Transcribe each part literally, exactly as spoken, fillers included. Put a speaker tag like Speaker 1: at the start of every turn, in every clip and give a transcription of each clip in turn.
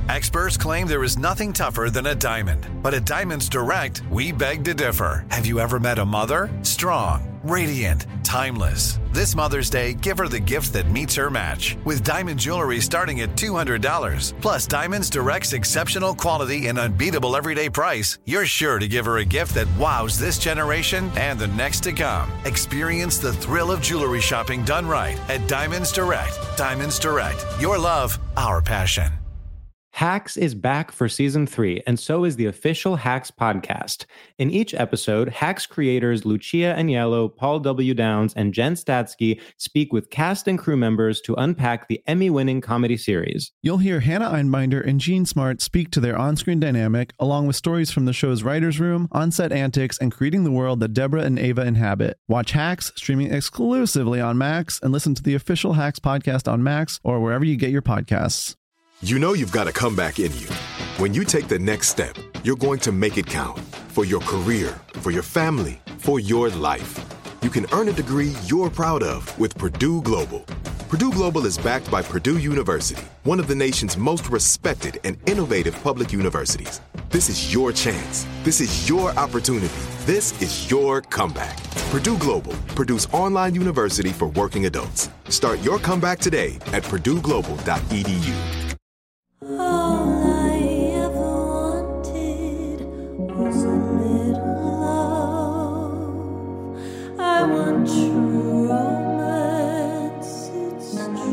Speaker 1: Experts claim there is nothing tougher than a diamond. But at Diamonds Direct, we beg to differ. Have you ever met a mother? Strong, radiant, timeless. This Mother's Day, give her the gift that meets her match. With diamond jewelry starting at two hundred dollars. Plus Diamonds Direct's exceptional quality and unbeatable everyday price, you're sure to give her a gift that wows this generation and the next to come. Experience the thrill of jewelry shopping done right at Diamonds Direct. Diamonds Direct. Your love, our passion.
Speaker 2: Hacks is back for season three, and so is the official Hacks podcast. In each episode, Hacks creators Lucia Aniello, Paul W. Downs, and Jen Statsky speak with cast and crew members to unpack the Emmy-winning comedy series.
Speaker 3: You'll hear Hannah Einbinder and Jean Smart speak to their on-screen dynamic, along with stories from the show's writer's room, on-set antics, and creating the world that Deborah and Ava inhabit. Watch Hacks, streaming exclusively on Max, and listen to the official Hacks podcast on Max or wherever you get your podcasts.
Speaker 4: You know you've got a comeback in you. When you take the next step, you're going to make it count. For your career, for your family, for your life. You can earn a degree you're proud of with Purdue Global. Purdue Global is backed by Purdue University, one of the nation's most respected and innovative public universities. This is your chance. This is your opportunity. This is your comeback. Purdue Global, Purdue's online university for working adults. Start your comeback today at purdue global dot e d u.
Speaker 5: All I ever wanted was a little love. I want true romance, it's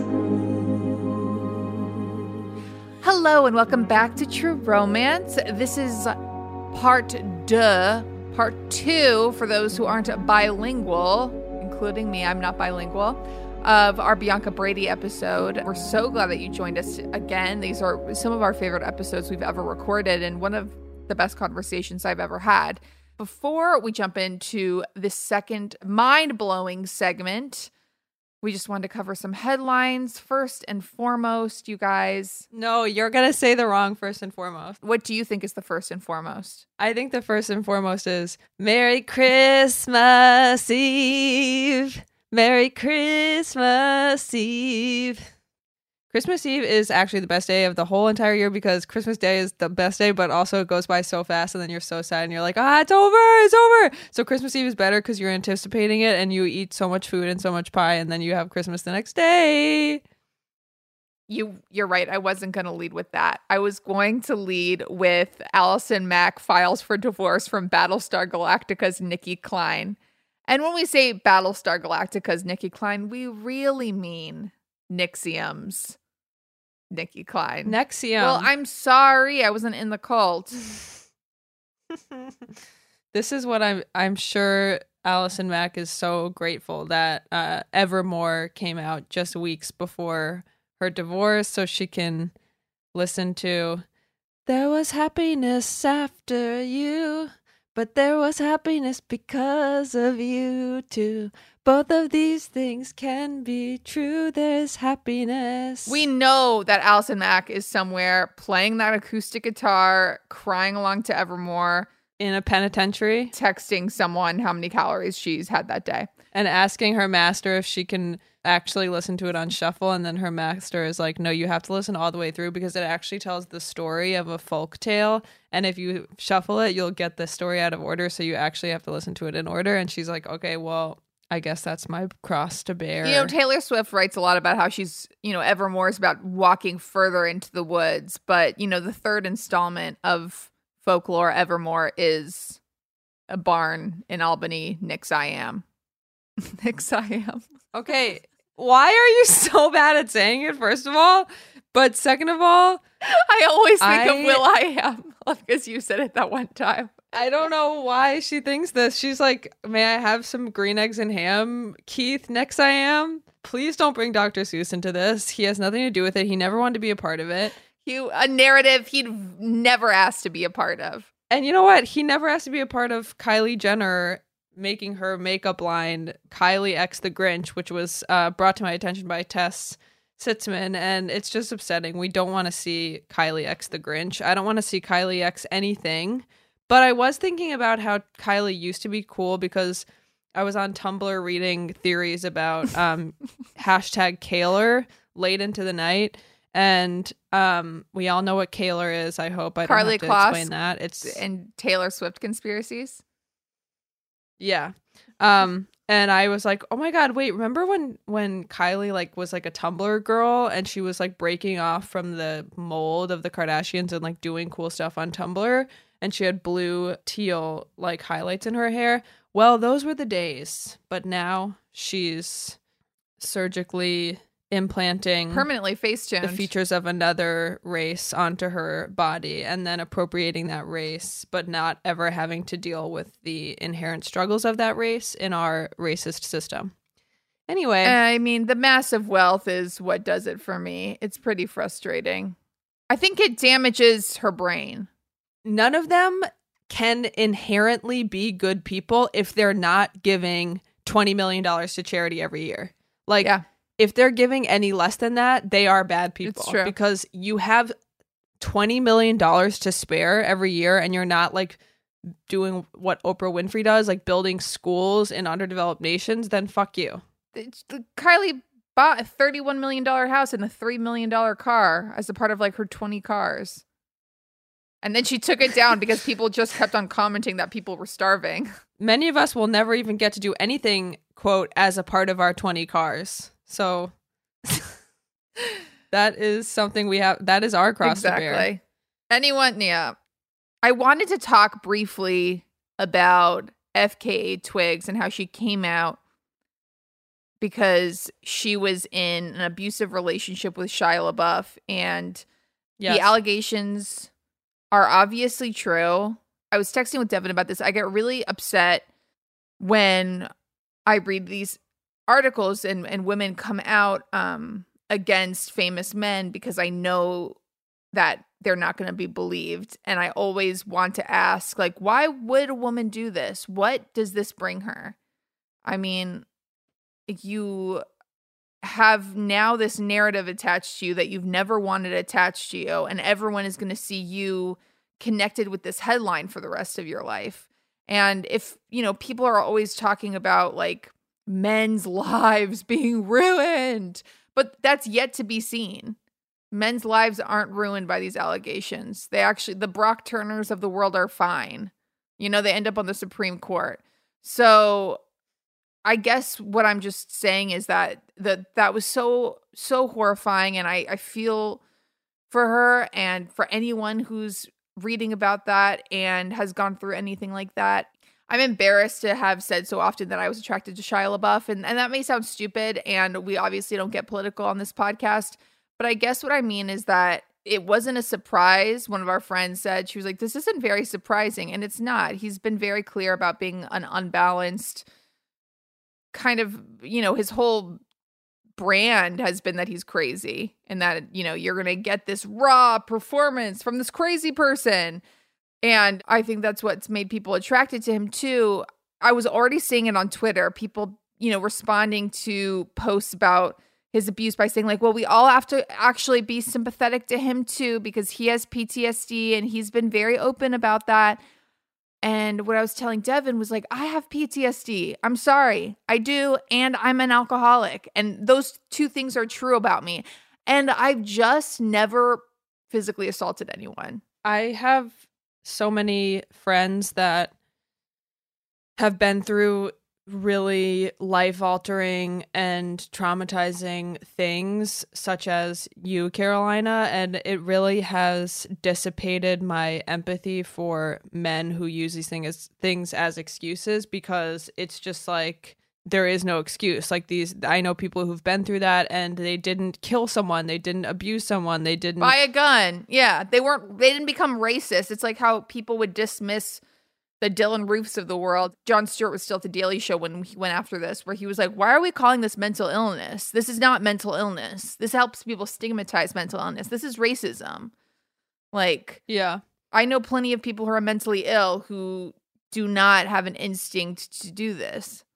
Speaker 5: true.
Speaker 6: Hello and welcome back to True Romance. This is part deux, part two for those who aren't bilingual, including me. I'm not bilingual. Of our Bianca Brady episode. We're so glad that you joined us again. These are some of our favorite episodes we've ever recorded and one of the best conversations I've ever had. Before we jump into the second mind-blowing segment, we just wanted to cover some headlines. First and foremost, you guys.
Speaker 7: No, you're going to say the wrong first and foremost.
Speaker 6: What do you think is the first and foremost?
Speaker 7: I think the first and foremost is Merry Christmas Eve. Merry Christmas Eve. Christmas Eve is actually the best day of the whole entire year because Christmas Day is the best day, but also it goes by so fast and then you're so sad and you're like, ah, it's over, it's over. So Christmas Eve is better because you're anticipating it and you eat so much food and so much pie and then you have Christmas the next day.
Speaker 6: You, you're right. I wasn't going to lead with that. I was going to lead with Allison Mack files for divorce from Battlestar Galactica's Nikki Klein. And when we say Battlestar Galactica's Nikki Klein, we really mean N X I V M's Nikki Klein.
Speaker 7: N X I V M.
Speaker 6: Well, I'm sorry. I wasn't in the cult.
Speaker 7: This is what I'm I'm sure Allison Mack is so grateful that uh, Evermore came out just weeks before her divorce so she can listen to There Was Happiness After You. But there was happiness because of you too. Both of these things can be true. There's happiness.
Speaker 6: We know that Allison Mack is somewhere playing that acoustic guitar, crying along to Evermore.
Speaker 7: In a penitentiary.
Speaker 6: Texting someone how many calories she's had that day.
Speaker 7: And asking her master if she can actually listen to it on shuffle. And then her master is like, no, you have to listen all the way through because it actually tells the story of a folk tale. And if you shuffle it, you'll get the story out of order. So you actually have to listen to it in order. And she's like, okay, well, I guess that's my cross to bear.
Speaker 6: You know, Taylor Swift writes a lot about how she's, you know, Evermore is about walking further into the woods. But, you know, the third installment of Folklore Evermore is a barn in Albany, Nix I Am. Nix I Am.
Speaker 7: Okay. Why are you so bad at saying it, first of all? But second of all,
Speaker 6: I always think
Speaker 7: I,
Speaker 6: of Will I Am because you said it that one time.
Speaker 7: I don't know why she thinks this. She's like, may I have some green eggs and ham? Keith, Nix I Am. Please don't bring Doctor Seuss into this. He has nothing to do with it. He never wanted to be a part of it.
Speaker 6: He, a narrative he'd never asked to be a part of.
Speaker 7: And you know what? He never asked to be a part of Kylie Jenner making her makeup line Kylie X the Grinch, which was uh, brought to my attention by Tess Sitzman, and it's just upsetting. We don't want to see Kylie X the Grinch. I don't want to see Kylie X anything, but I was thinking about how Kylie used to be cool because I was on Tumblr reading theories about um, hashtag Kaler late into the night, And um, we all know what Kaler is. I hope I
Speaker 6: Karlie
Speaker 7: don't have to
Speaker 6: Kloss
Speaker 7: explain that. It's
Speaker 6: and Taylor Swift conspiracies.
Speaker 7: yeah. Um, and I was like, oh my God, wait, remember when when Kylie like was like a Tumblr girl and she was like breaking off from the mold of the Kardashians and like doing cool stuff on Tumblr, and she had blue teal like highlights in her hair? Well, those were the days. But now she's surgically implanting
Speaker 6: Permanently face tuned
Speaker 7: the features of another race onto her body and then appropriating that race, but not ever having to deal with the inherent struggles of that race in our racist system. Anyway.
Speaker 6: I mean, the massive wealth is what does it for me. It's pretty frustrating. I think it damages her brain.
Speaker 7: None of them can inherently be good people if they're not giving twenty million dollars to charity every year. Like,
Speaker 6: yeah.
Speaker 7: If they're giving any less than that, they are bad people.
Speaker 6: It's true.
Speaker 7: Because you have twenty million dollars to spare every year and you're not like doing what Oprah Winfrey does, like building schools in underdeveloped nations, then fuck you.
Speaker 6: It's, the, Kylie bought a thirty-one million dollars house and a three million dollars car as a part of like her twenty cars. And then she took it down because people just kept on commenting that people were starving.
Speaker 7: Many of us will never even get to do anything, quote, as a part of our twenty cars. So that is something we have. That is our cross
Speaker 6: exactly.
Speaker 7: to bear.
Speaker 6: Anyone, yeah. I wanted to talk briefly about F K A Twigs and how she came out because she was in an abusive relationship with Shia LaBeouf, and
Speaker 7: yes.
Speaker 6: the allegations are obviously true. I was texting with Devin about this. I get really upset when I read these articles and, and women come out um, against famous men because I know that they're not going to be believed. And I always want to ask, like, why would a woman do this? What does this bring her? I mean, you have now this narrative attached to you that you've never wanted attached to you, and everyone is going to see you connected with this headline for the rest of your life. And if, you know, people are always talking about like men's lives being ruined, but that's yet to be seen. Men's lives aren't ruined by these allegations. They actually, the Brock Turners of the world are fine. You know, they end up on the Supreme Court. So I guess what I'm just saying is that that, that was so, so horrifying. And I, I feel for her and for anyone who's reading about that and has gone through anything like that. I'm embarrassed to have said so often that I was attracted to Shia LaBeouf, and, and that may sound stupid, and we obviously don't get political on this podcast, but I guess what I mean is that it wasn't a surprise. One of our friends said, she was like, this isn't very surprising, and it's not. He's been very clear about being an unbalanced kind of, you know, his whole brand has been that he's crazy and that, you know, you're going to get this raw performance from this crazy person. And I think that's what's made people attracted to him too. I was already seeing it on Twitter, people, you know, responding to posts about his abuse by saying like, well, we all have to actually be sympathetic to him too, because he has P T S D and he's been very open about that. And what I was telling Devin was like, I have P T S D. I'm sorry. I do. And I'm an alcoholic. And those two things are true about me. And I've just never physically assaulted anyone.
Speaker 7: I have so many friends that have been through really life-altering and traumatizing things, such as you, Carolina, and it really has dissipated my empathy for men who use these things as, things as excuses, because it's just like there is no excuse. Like these, I know people who've been through that and they didn't kill someone, they didn't abuse someone, they didn't
Speaker 6: buy a gun. Yeah, they weren't. They didn't become racist. It's like how people would dismiss the Dylan Roofs of the world. Jon Stewart was still at the Daily Show when he went after this, where he was like, why are we calling this mental illness? This is not mental illness. This helps people stigmatize mental illness. This is racism. Like,
Speaker 7: yeah,
Speaker 6: I know plenty of people who are mentally ill who do not have an instinct to do this.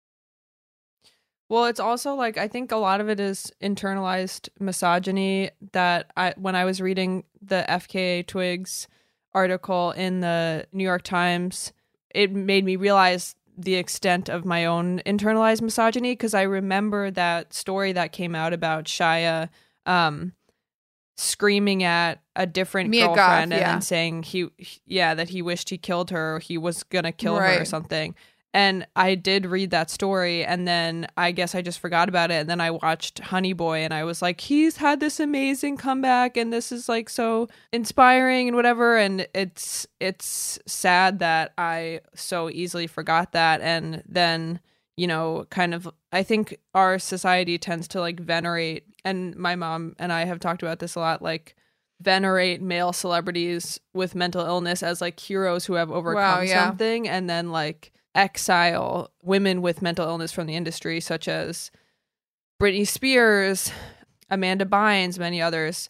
Speaker 7: Well, it's also like, I think a lot of it is internalized misogyny that I, when I was reading the F K A Twigs article in the New York Times, it made me realize the extent of my own internalized misogyny, because I remember that story that came out about Shia um, screaming at a different
Speaker 6: Mia Goth,
Speaker 7: girlfriend and
Speaker 6: yeah.
Speaker 7: then saying he, yeah, that he wished he killed her or he was gonna kill her or
Speaker 6: Right.
Speaker 7: something. And I did read that story, and then I guess I just forgot about it. And then I watched Honey Boy, and I was like, he's had this amazing comeback, and this is like so inspiring and whatever. And it's it's sad that I so easily forgot that. And then, you know, kind of, I think our society tends to like venerate, and my mom and I have talked about this a lot, like venerate male celebrities with mental illness as like heroes who have overcome
Speaker 6: Wow, yeah.
Speaker 7: something, and then like exile women with mental illness from the industry, such as Britney Spears, Amanda Bynes, many others,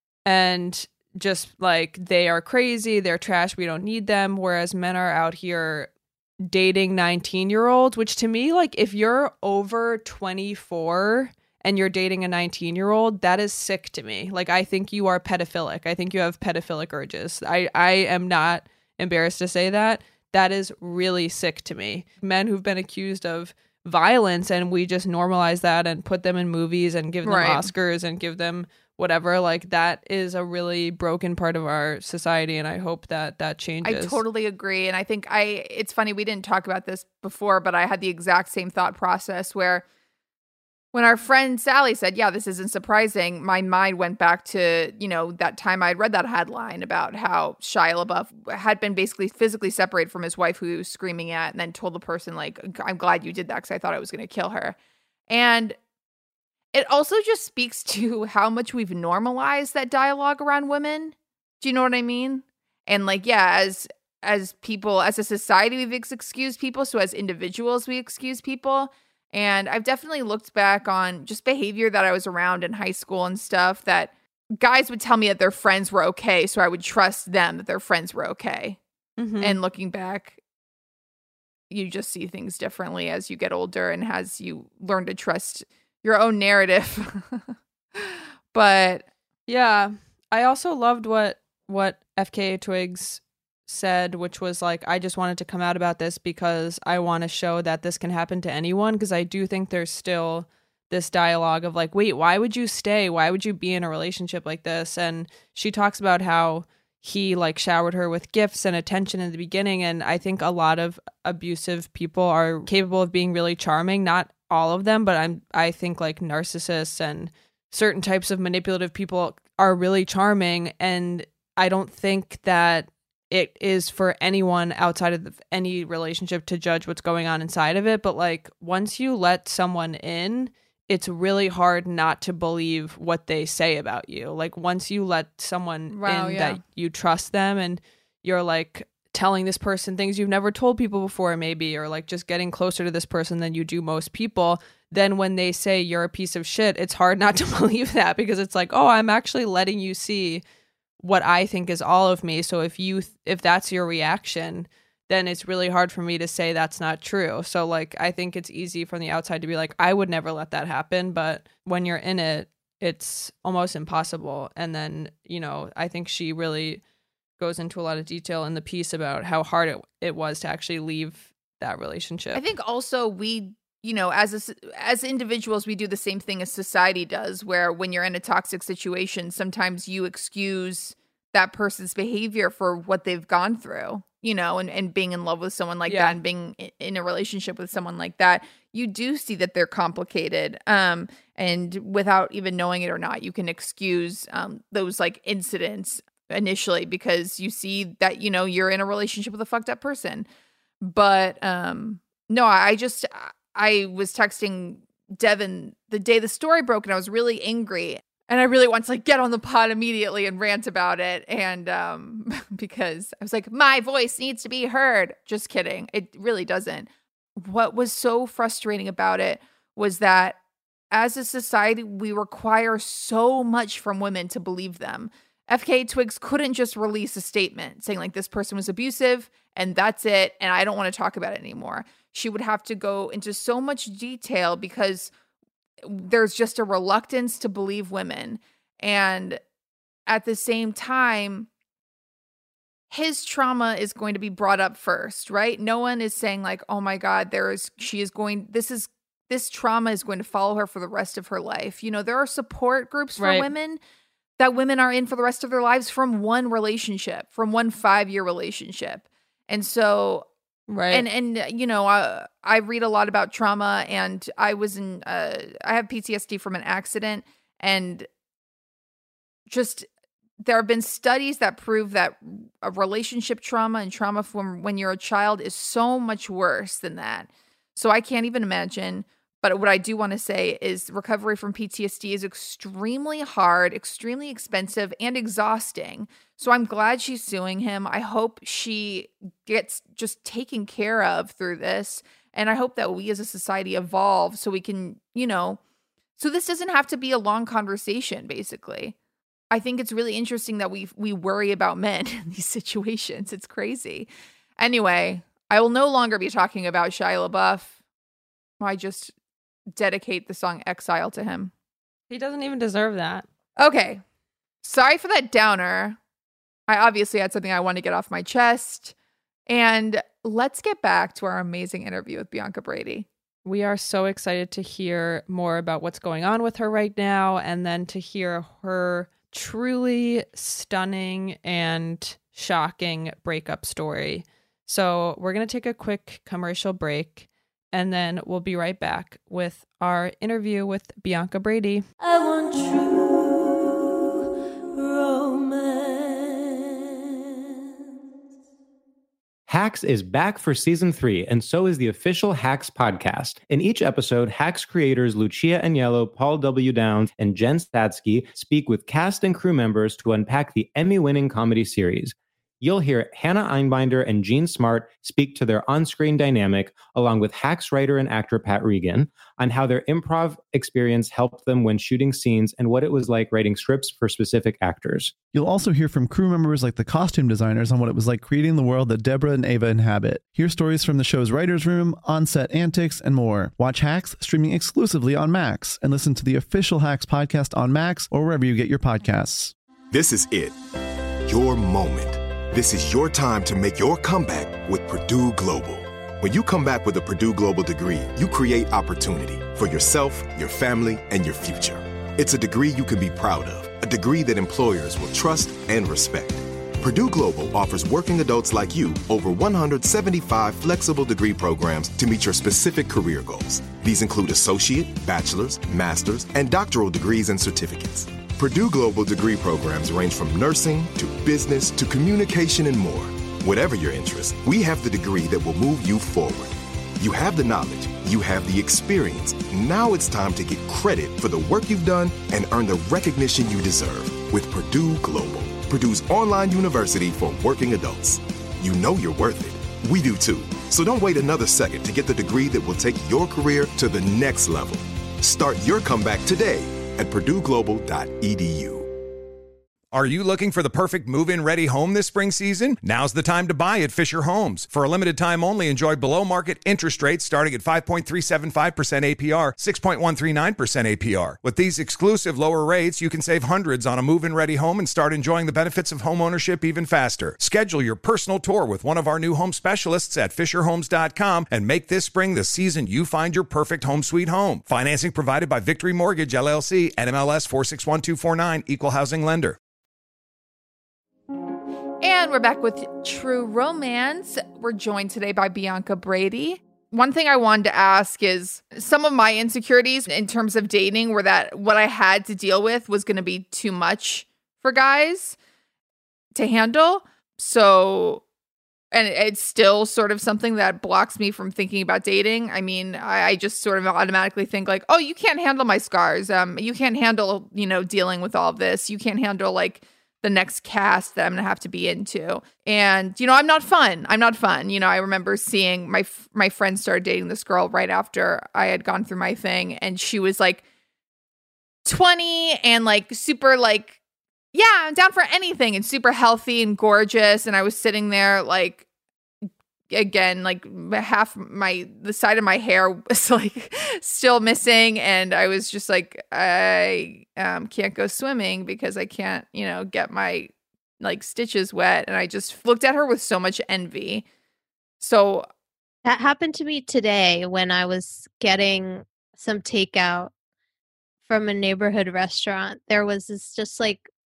Speaker 7: and just like they are crazy, they're trash, we don't need them. Whereas men are out here dating nineteen year olds, which to me, like if you're over twenty-four and you're dating a nineteen year old, that is sick to me. Like I think you are pedophilic. I think you have pedophilic urges. I, I am not embarrassed to say that. That is really sick to me. Men who've been accused of violence and we just normalize that and put them in movies and give them
Speaker 6: Right.
Speaker 7: Oscars and give them whatever, like that is a really broken part of our society, and I hope that that
Speaker 6: I
Speaker 7: changes.
Speaker 6: totally agree. And I think I, it's funny, we didn't talk about this before, but I had the exact same thought process where when our friend Sally said, yeah, this isn't surprising, my mind went back to, you know, that time I'd read that headline about how Shia LaBeouf had been basically physically separated from his wife who he was screaming at, and then told the person, like, I'm glad you did that because I thought I was going to kill her. And it also just speaks to how much we've normalized that dialogue around women. Do you know what I mean? And like, yeah, as as people, as a society, we've ex- excused people. So as individuals, we excuse people. And I've definitely looked back on just behavior that I was around in high school and stuff that guys would tell me that their friends were okay. So I would trust them that their friends were okay.
Speaker 7: Mhm.
Speaker 6: And looking back, you just see things differently as you get older and as you learn to trust your own narrative. But
Speaker 7: Yeah. I also loved what what F K A Twigs said, which was like, I just wanted to come out about this because I want to show that this can happen to anyone, because I do think there's still this dialogue of like, wait, why would you stay? Why would you be in a relationship like this? And she talks about how he like showered her with gifts and attention in the beginning, and I think a lot of abusive people are capable of being really charming. Not all of them, but I'm I think like narcissists and certain types of manipulative people are really charming, and I don't think that it is for anyone outside of the, any relationship to judge what's going on inside of it. But like once you let someone in, it's really hard not to believe what they say about you. Like once you let someone
Speaker 6: Wow,
Speaker 7: in
Speaker 6: yeah.
Speaker 7: that you trust them, and you're like telling this person things you've never told people before maybe, or like just getting closer to this person than you do most people, then when they say you're a piece of shit, it's hard not to believe that, because it's like, oh, I'm actually letting you see what I think is all of me. So if you if that's your reaction, then it's really hard for me to say that's not true. So like I think it's easy from the outside to be like, I would never let that happen, but when you're in it, it's almost impossible. And then, you know, I think she really goes into a lot of detail in the piece about how hard it, it was to actually leave that relationship.
Speaker 6: I think also we, you know, as a, s- as individuals, we do the same thing as society does, where when you're in a toxic situation, sometimes you excuse that person's behavior for what they've gone through, you know, and, and being in love with someone like
Speaker 7: Yeah.
Speaker 6: that and being i- in a relationship with someone like that, you do see that they're complicated. Um, and without even knowing it or not, you can excuse um, those like incidents initially because you see that, you know, you're in a relationship with a fucked up person. But um, no, I just, I was texting Devin the day the story broke, and I was really angry. And I really want to like get on the pod immediately and rant about it. And um, because I was like, my voice needs to be heard. Just kidding. It really doesn't. What was so frustrating about it was that as a society, we require so much from women to believe them. F K A Twigs couldn't just release a statement saying like this person was abusive and that's it, and I don't want to talk about it anymore. She would have to go into so much detail because there's just a reluctance to believe women. And at the same time, his trauma is going to be brought up first, right? No one is saying like, oh my God, there is, she is going, this is, this trauma is going to follow her for the rest of her life. You know, there are support groups for
Speaker 7: Right.
Speaker 6: women, that women are in for the rest of their lives from one relationship, from one five-year relationship. And so,
Speaker 7: Right.
Speaker 6: and, and you know, I, I read a lot about trauma, and I was in, uh, I have P T S D from an accident, and just there have been studies that prove that a relationship trauma and trauma from when you're a child is so much worse than that. So I can't even imagine. But what I do want to say is recovery from P T S D is extremely hard, extremely expensive, and exhausting. So I'm glad she's suing him. I hope she gets just taken care of through this. And I hope that we as a society evolve so we can, you know, so this doesn't have to be a long conversation, basically. I think it's really interesting that we we worry about men in these situations. It's crazy. Anyway, I will no longer be talking about Shia LaBeouf. I just dedicate the song Exile to him.
Speaker 7: He doesn't even deserve that.
Speaker 6: Okay. Sorry for that downer. I obviously had something I wanted to get off my chest. And let's get back to our amazing interview with Bianca Brady.
Speaker 7: We are so excited to hear more about what's going on with her right now, and then to hear her truly stunning and shocking breakup story. So we're going to take a quick commercial break, and then we'll be right back with our interview with Bianca Brady.
Speaker 5: I want true romance.
Speaker 2: Hacks is back for season three, and so is the official Hacks podcast. In each episode, Hacks creators Lucia Aniello, Paul W. Downs, and Jen Statsky speak with cast and crew members to unpack the Emmy-winning comedy series. You'll hear Hannah Einbinder and Jean Smart speak to their on-screen dynamic, along with Hacks writer and actor Pat Regan, on how their improv experience helped them when shooting scenes and what it was like writing scripts for specific actors.
Speaker 3: You'll also hear from crew members like the costume designers on what it was like creating the world that Deborah and Ava inhabit. Hear stories from the show's writer's room, on-set antics, and more. Watch Hacks streaming exclusively on Max, and listen to the official Hacks podcast on Max or wherever you get your podcasts.
Speaker 4: This is it. Your moment. This is your time to make your comeback with Purdue Global. When you come back with a Purdue Global degree, you create opportunity for yourself, your family, and your future. It's a degree you can be proud of, a degree that employers will trust and respect. Purdue Global offers working adults like you over one hundred seventy-five flexible degree programs to meet your specific career goals. These include associate, bachelor's, master's, and doctoral degrees and certificates. Purdue Global degree programs range from nursing to business to communication and more. Whatever your interest, we have the degree that will move you forward. You have the knowledge, you have the experience. Now it's time to get credit for the work you've done and earn the recognition you deserve with Purdue Global, Purdue's online university for working adults. You know you're worth it. We do too. So don't wait another second to get the degree that will take your career to the next level. Start your comeback today at purdue global dot e d u.
Speaker 8: Are you looking for the perfect move-in ready home this spring season? Now's the time to buy at Fisher Homes. For a limited time only, enjoy below-market interest rates starting at five point three seven five percent A P R, six point one three nine percent A P R. With these exclusive lower rates, you can save hundreds on a move-in ready home and start enjoying the benefits of home ownership even faster. Schedule your personal tour with one of our new home specialists at fisher homes dot com and make this spring the season you find your perfect home sweet home. Financing provided by Victory Mortgage, L L C, N M L S four six one two four nine, Equal Housing Lender.
Speaker 6: And we're back with True Romance. We're joined today by Bianca Brady. One thing I wanted to ask is some of my insecurities in terms of dating were that what I had to deal with was going to be too much for guys to handle. So, and it's still sort of something that blocks me from thinking about dating. I mean, I, I just sort of automatically think like, oh, you can't handle my scars. Um, you can't handle, you know, dealing with all of this. You can't handle like the next cast that I'm going to have to be into. And, you know, I'm not fun. I'm not fun. You know, I remember seeing my, my friend started dating this girl right after I had gone through my thing. And she was like twenty and like super like, yeah, I'm down for anything, and super healthy and gorgeous. And I was sitting there like, again, like half my, the side of my hair was like still missing. And I was just like, I um, can't go swimming because I can't, you know, get my like stitches wet. And I just looked at her with so much envy. So
Speaker 9: that happened to me today when I was getting some takeout from a neighborhood restaurant. There was this just like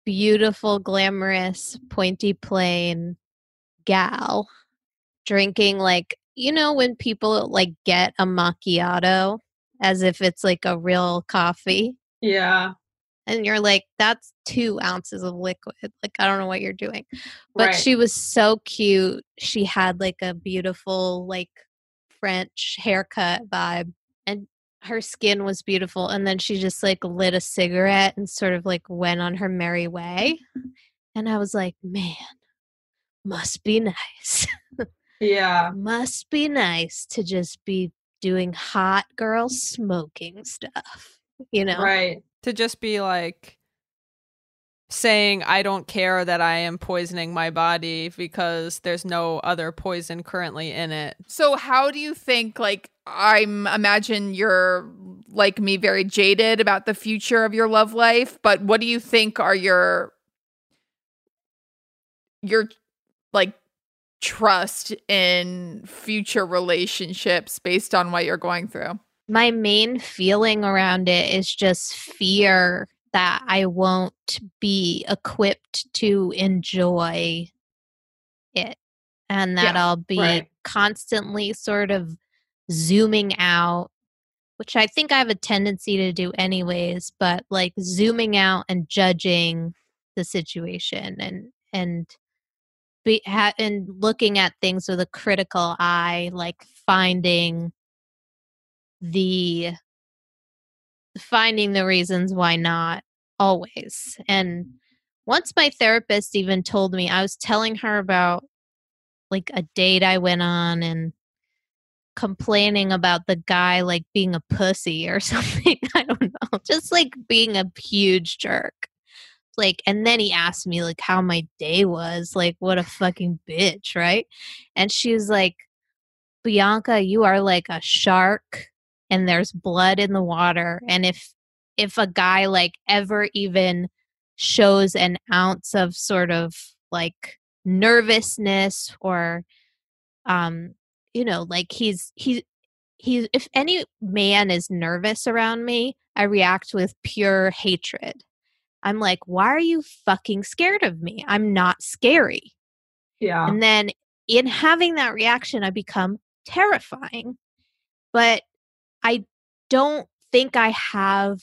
Speaker 9: beautiful, glamorous, pointy plain gal drinking, like, you know, when people like get a macchiato as if it's like a real coffee.
Speaker 7: Yeah.
Speaker 9: And you're like, that's two ounces of liquid. Like, I don't know what you're doing. But
Speaker 7: Right.
Speaker 9: she was so cute. She had like a beautiful, like, French haircut vibe. And her skin was beautiful. And then she just like lit a cigarette and sort of like went on her merry way. And I was like, man, must be nice.
Speaker 7: Yeah.
Speaker 9: Must be nice to just be doing hot girl smoking stuff, you know?
Speaker 7: Right. To just be like saying, I don't care that I am poisoning my body because there's no other poison currently in it.
Speaker 6: So how do you think, like, I'm imagine you're like me, very jaded about the future of your love life, but what do you think are your, your like trust in future relationships based on what you're going through?
Speaker 9: My main feeling around it is just fear that I won't be equipped to enjoy it, and that
Speaker 7: Yeah,
Speaker 9: I'll be
Speaker 7: right.
Speaker 9: constantly sort of zooming out, which I think I have a tendency to do anyways, but like zooming out and judging the situation and and be ha- and looking at things with a critical eye, like finding the finding the reasons why not always. And once my therapist even told me, I was telling her about like a date I went on and complaining about the guy like being a pussy or something. I don't know. Just like being a huge jerk. Like, and then he asked me like how my day was, like what a fucking bitch, right? And she was like, Bianca, you are like a shark and there's blood in the water. And if if a guy like ever even shows an ounce of sort of like nervousness or um you know, like he's he's he's if any man is nervous around me, I react with pure hatred. I'm like, why are you fucking scared of me? I'm not scary.
Speaker 7: Yeah.
Speaker 9: And then in having that reaction, I become terrifying. But I don't think I have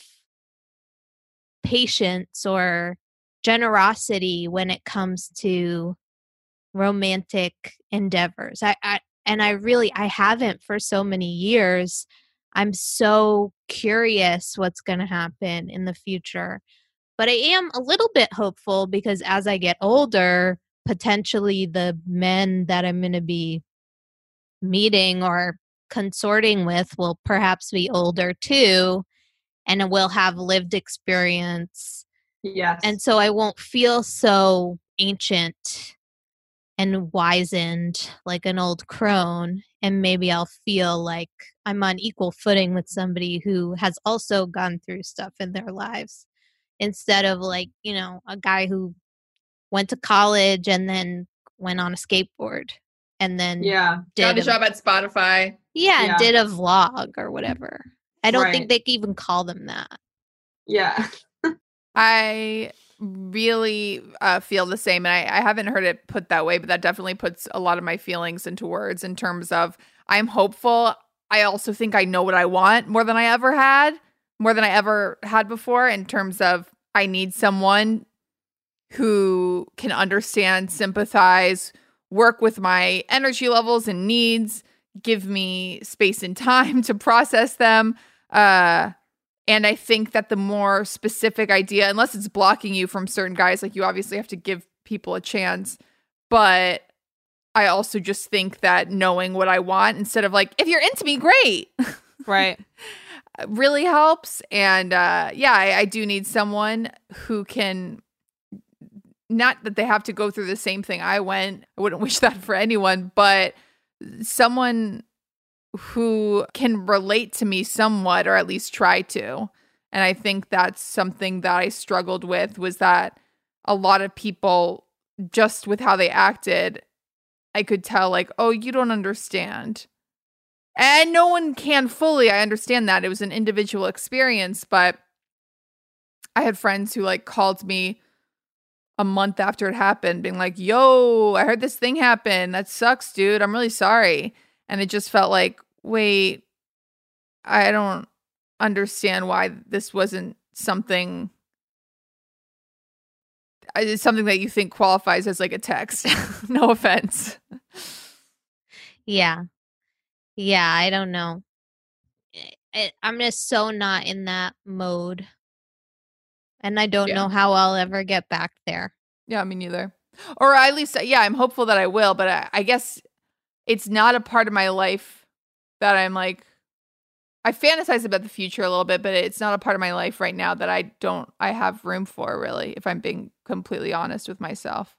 Speaker 9: patience or generosity when it comes to romantic endeavors. I, I and I really I haven't for so many years. I'm so curious what's going to happen in the future. But I am a little bit hopeful because as I get older, potentially the men that I'm going to be meeting or consorting with will perhaps be older too, and will have lived experience.
Speaker 7: Yes.
Speaker 9: And so I won't feel so ancient and wizened like an old crone. And maybe I'll feel like I'm on equal footing with somebody who has also gone through stuff in their lives, instead of like, you know, a guy who went to college and then went on a skateboard and then
Speaker 7: Yeah.
Speaker 6: Got
Speaker 9: did
Speaker 6: a
Speaker 9: a,
Speaker 6: job at Spotify.
Speaker 9: yeah,
Speaker 7: Yeah.
Speaker 9: did a vlog or whatever. I don't
Speaker 7: Right.
Speaker 9: think they can even call them that.
Speaker 7: Yeah.
Speaker 6: I really uh, feel the same. And I, I haven't heard it put that way, but that definitely puts a lot of my feelings into words in terms of I'm hopeful. I also think I know what I want more than I ever had, more than I ever had before, in terms of I need someone who can understand, sympathize, work with my energy levels and needs, give me space and time to process them. Uh, And I think that the more specific idea, unless it's blocking you from certain guys, like you obviously have to give people a chance. But I also just think that knowing what I want instead of like, if you're into me, great.
Speaker 7: Right.
Speaker 6: really helps. And uh, yeah, I, I do need someone who can, not that they have to go through the same thing I went. I wouldn't wish that for anyone, but someone who can relate to me somewhat, or at least try to. And I think that's something that I struggled with, was that a lot of people, just with how they acted, I could tell like, oh, you don't understand. And no one can fully. I understand that. It was an individual experience, but I had friends who like called me a month after it happened, being like, yo, I heard this thing happen. That sucks, dude. I'm really sorry. And it just felt like, wait, I don't understand why this wasn't something, it's something that you think qualifies as like a text. No offense.
Speaker 9: Yeah. Yeah, I don't know. I, I'm just so not in that mode. And I don't
Speaker 6: Yeah.
Speaker 9: know how I'll ever get back there.
Speaker 6: Yeah, me neither. Or at least, yeah, I'm hopeful that I will, but I, I guess it's not a part of my life that I'm like, I fantasize about the future a little bit, but it's not a part of my life right now that I don't, I have room for, really, if I'm being completely honest with myself.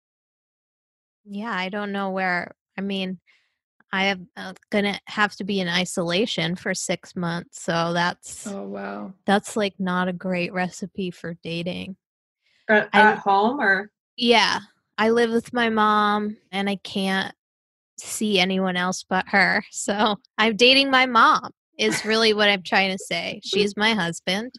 Speaker 9: Yeah, I don't know where. I mean, I am uh, gonna have to be in isolation for six months, so that's
Speaker 6: Oh, wow.
Speaker 9: that's like not a great recipe for dating.
Speaker 10: At,
Speaker 9: I-
Speaker 10: at home or?
Speaker 9: Yeah, I live with my mom, and I can't see anyone else but her. So I'm dating my mom. Is really what I'm trying to say. She's my husband,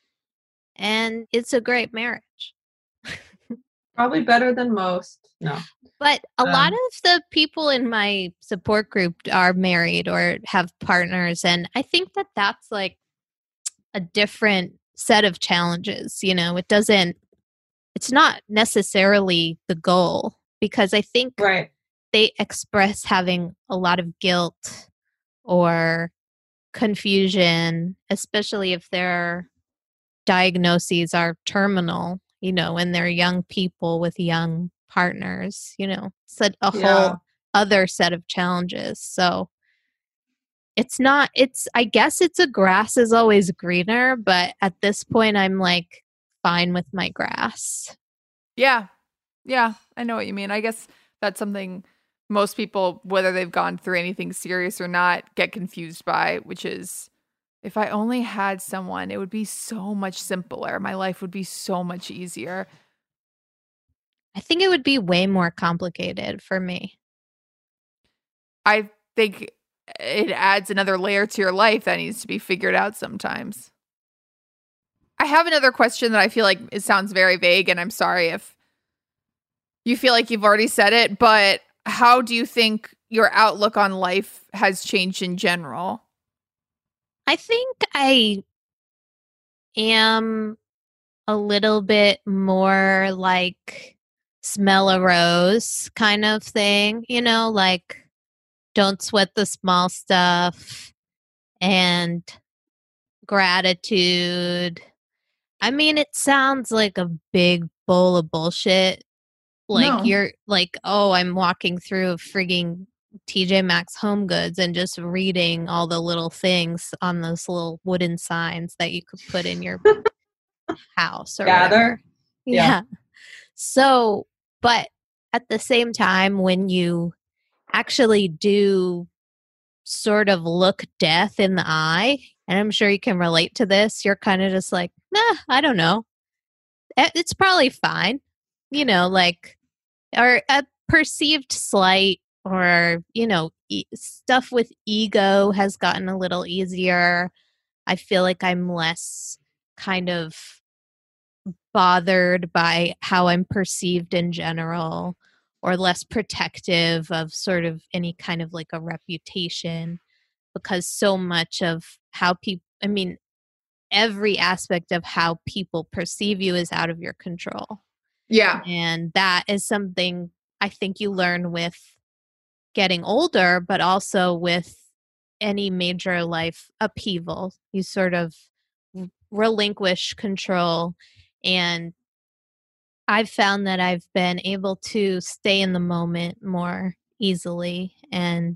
Speaker 9: and it's a great marriage.
Speaker 10: Probably better than most. No.
Speaker 9: But a lot
Speaker 10: Um,
Speaker 9: of the people in my support group are married or have partners. And I think that that's like a different set of challenges. You know, it doesn't, it's not necessarily the goal, because I think
Speaker 10: Right.
Speaker 9: they express having a lot of guilt or confusion, especially if their diagnoses are terminal, you know, and they're young people with young partners, you know, it's a, a
Speaker 10: Yeah.
Speaker 9: whole other set of challenges. So it's not, it's, I guess it's a grass is always greener, but at this point, I'm like fine with my grass.
Speaker 6: Yeah. Yeah. I know what you mean. I guess that's something most people, whether they've gone through anything serious or not, get confused by, which is, if I only had someone, it would be so much simpler. My life would be so much easier.
Speaker 9: I think it would be way more complicated for me.
Speaker 6: I think it adds another layer to your life that needs to be figured out sometimes. I have another question that I feel like it sounds very vague, and I'm sorry if you feel like you've already said it, but how do you think your outlook on life has changed in general?
Speaker 9: I think I am a little bit more like smell a rose kind of thing, you know, like don't sweat the small stuff and gratitude. I mean, it sounds like a big bowl of bullshit. Like
Speaker 10: No.
Speaker 9: you're like, oh, I'm walking through a frigging T J Maxx Home Goods and just reading all the little things on those little wooden signs that you could put in your house or
Speaker 10: Gather.
Speaker 9: whatever.
Speaker 10: Yeah.
Speaker 9: Yeah. So, but at the same time, when you actually do sort of look death in the eye, and I'm sure you can relate to this, you're kind of just like, nah, I don't know. Eh, It's probably fine. You know, like, or a perceived slight or, you know, e- stuff with ego has gotten a little easier. I feel like I'm less kind of bothered by how I'm perceived in general, or less protective of sort of any kind of like a reputation, because so much of how people, I mean, every aspect of how people perceive you is out of your control.
Speaker 6: Yeah.
Speaker 9: And that is something I think you learn with getting older, but also with any major life upheaval. You sort of relinquish control. And I've found that I've been able to stay in the moment more easily and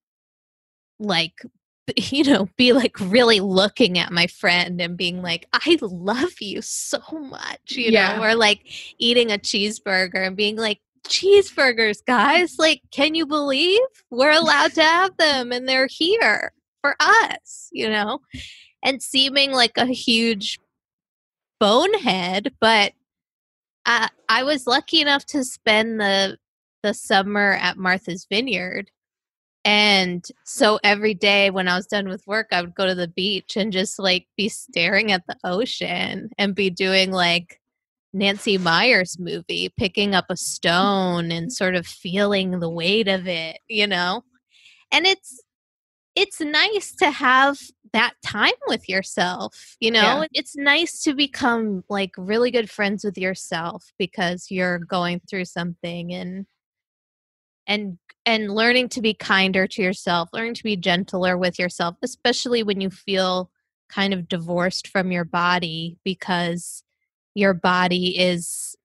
Speaker 9: like, you know, be like really looking at my friend and being like, I love you so much, you
Speaker 6: Yeah.
Speaker 9: know, or like eating a cheeseburger and being like, cheeseburgers, guys, like, can you believe we're allowed to have them and they're here for us, you know, and seeming like a huge bonehead. But I, I was lucky enough to spend the the summer at Martha's Vineyard. And so every day when I was done with work, I would go to the beach and just like be staring at the ocean and be doing like Nancy Meyers movie, picking up a stone and sort of feeling the weight of it, you know? And it's it's nice to have that time with yourself, you know?
Speaker 6: Yeah.
Speaker 9: It's nice to become like really good friends with yourself because you're going through something and and and learning to be kinder to yourself, learning to be gentler with yourself, especially when you feel kind of divorced from your body because your body is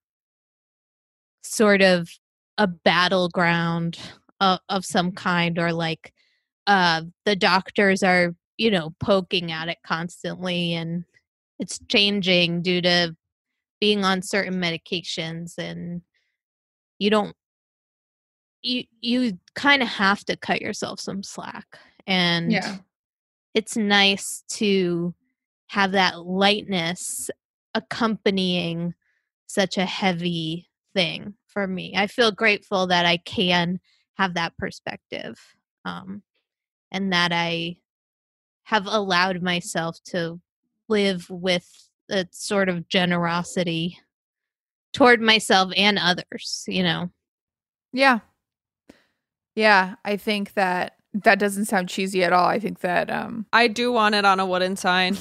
Speaker 9: sort of a battleground of, of some kind, or like uh, the doctors are, you know, poking at it constantly and it's changing due to being on certain medications, and you don't, you, you kind of have to cut yourself some slack. And
Speaker 6: Yeah.
Speaker 9: it's nice to have that lightness accompanying such a heavy thing for me. I feel grateful that I can have that perspective, um, and that I have allowed myself to live with a sort of generosity toward myself and others, you know?
Speaker 6: Yeah. Yeah. I think that that doesn't sound cheesy at all. I think that um
Speaker 7: I do want it on a wooden sign.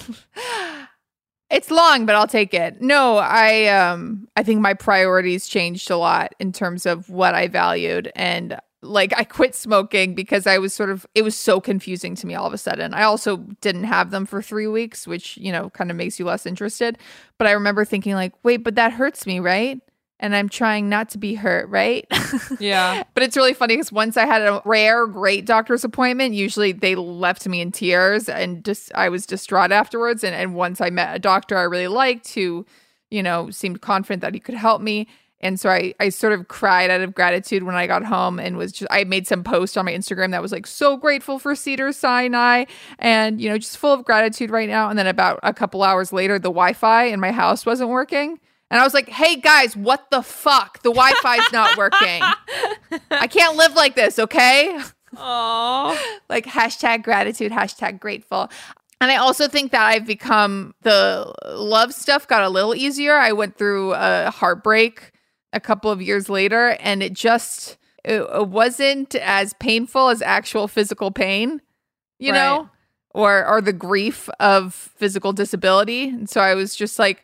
Speaker 6: it's long, but I'll take it. No, I um I think my priorities changed a lot in terms of what I valued, and like I quit smoking because I was sort of it was so confusing to me all of a sudden. I also didn't have them for three weeks, which, you know, kind of makes you less interested. But I remember thinking like, wait, but that hurts me, right? And I'm trying not to be hurt, right?
Speaker 7: Yeah.
Speaker 6: But it's really funny because once I had a rare, great doctor's appointment, usually they left me in tears and just I was distraught afterwards. And, and once I met a doctor I really liked who, you know, seemed confident that he could help me. And so I, I sort of cried out of gratitude when I got home and was just, I made some post on my Instagram that was like, so grateful for Cedars-Sinai and, you know, just full of gratitude right now. And then about a couple hours later, the Wi-Fi in my house wasn't working. And I was like, hey, guys, what the fuck? The Wi-Fi's not working. I can't live like this, okay?
Speaker 7: Aww.
Speaker 6: Like hashtag gratitude, hashtag grateful. And I also think that I've become, the love stuff got a little easier. I went through a heartbreak a couple of years later, and it just, it, it wasn't as painful as actual physical pain, you
Speaker 7: Right.
Speaker 6: know, or or the grief of physical disability. And so I was just like,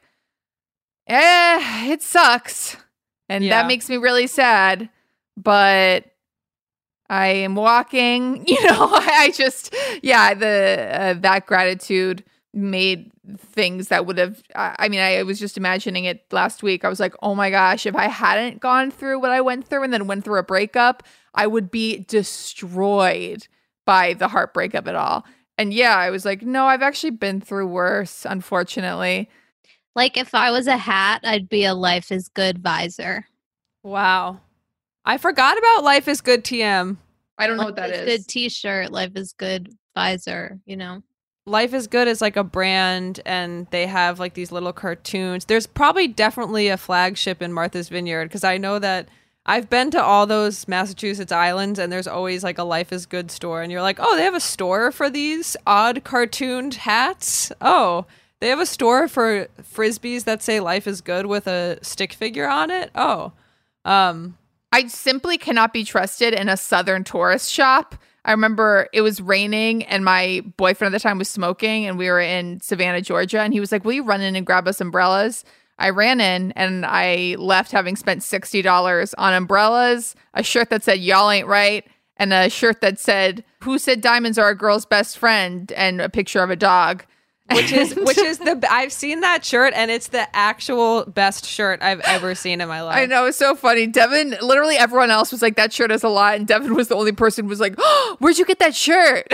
Speaker 6: eh, it sucks. And
Speaker 7: Yeah.
Speaker 6: that makes me really sad. But I am walking, you know, I just, yeah, the uh, that gratitude made things that would have, I, I mean, I was just imagining it last week. I was like, oh my gosh, if I hadn't gone through what I went through and then went through a breakup, I would be destroyed by the heartbreak of it all. And yeah, I was like, no, I've actually been through worse, unfortunately.
Speaker 9: Like if I was a hat, I'd be a Life is Good visor.
Speaker 7: Wow. I forgot about Life is Good T M.
Speaker 6: I don't know what
Speaker 9: Life
Speaker 6: that
Speaker 9: is
Speaker 6: is.
Speaker 9: Good t-shirt, Life is Good visor, you know?
Speaker 7: Life is Good is like a brand, and they have like these little cartoons. There's probably definitely a flagship in Martha's Vineyard, because I know that I've been to all those Massachusetts islands, and there's always like a Life is Good store, and you're like, oh, they have a store for these odd cartooned hats? Oh, they have a store for Frisbees that say Life is Good with a stick figure on it? Oh. Um,
Speaker 6: I simply cannot be trusted in a Southern tourist shop. I remember it was raining and my boyfriend at the time was smoking, and we were in Savannah, Georgia. And he was like, will you run in and grab us umbrellas? I ran in and I left having spent sixty dollars on umbrellas, a shirt that said y'all ain't right, and a shirt that said who said diamonds are a girl's best friend, and a picture of a dog.
Speaker 7: which is which is the I've seen that shirt, and it's the actual best shirt I've ever seen in my life.
Speaker 6: I know, it's so funny. Devin, literally everyone else was like, that shirt is a lot, and Devin was the only person who was like, oh, where'd you get that shirt?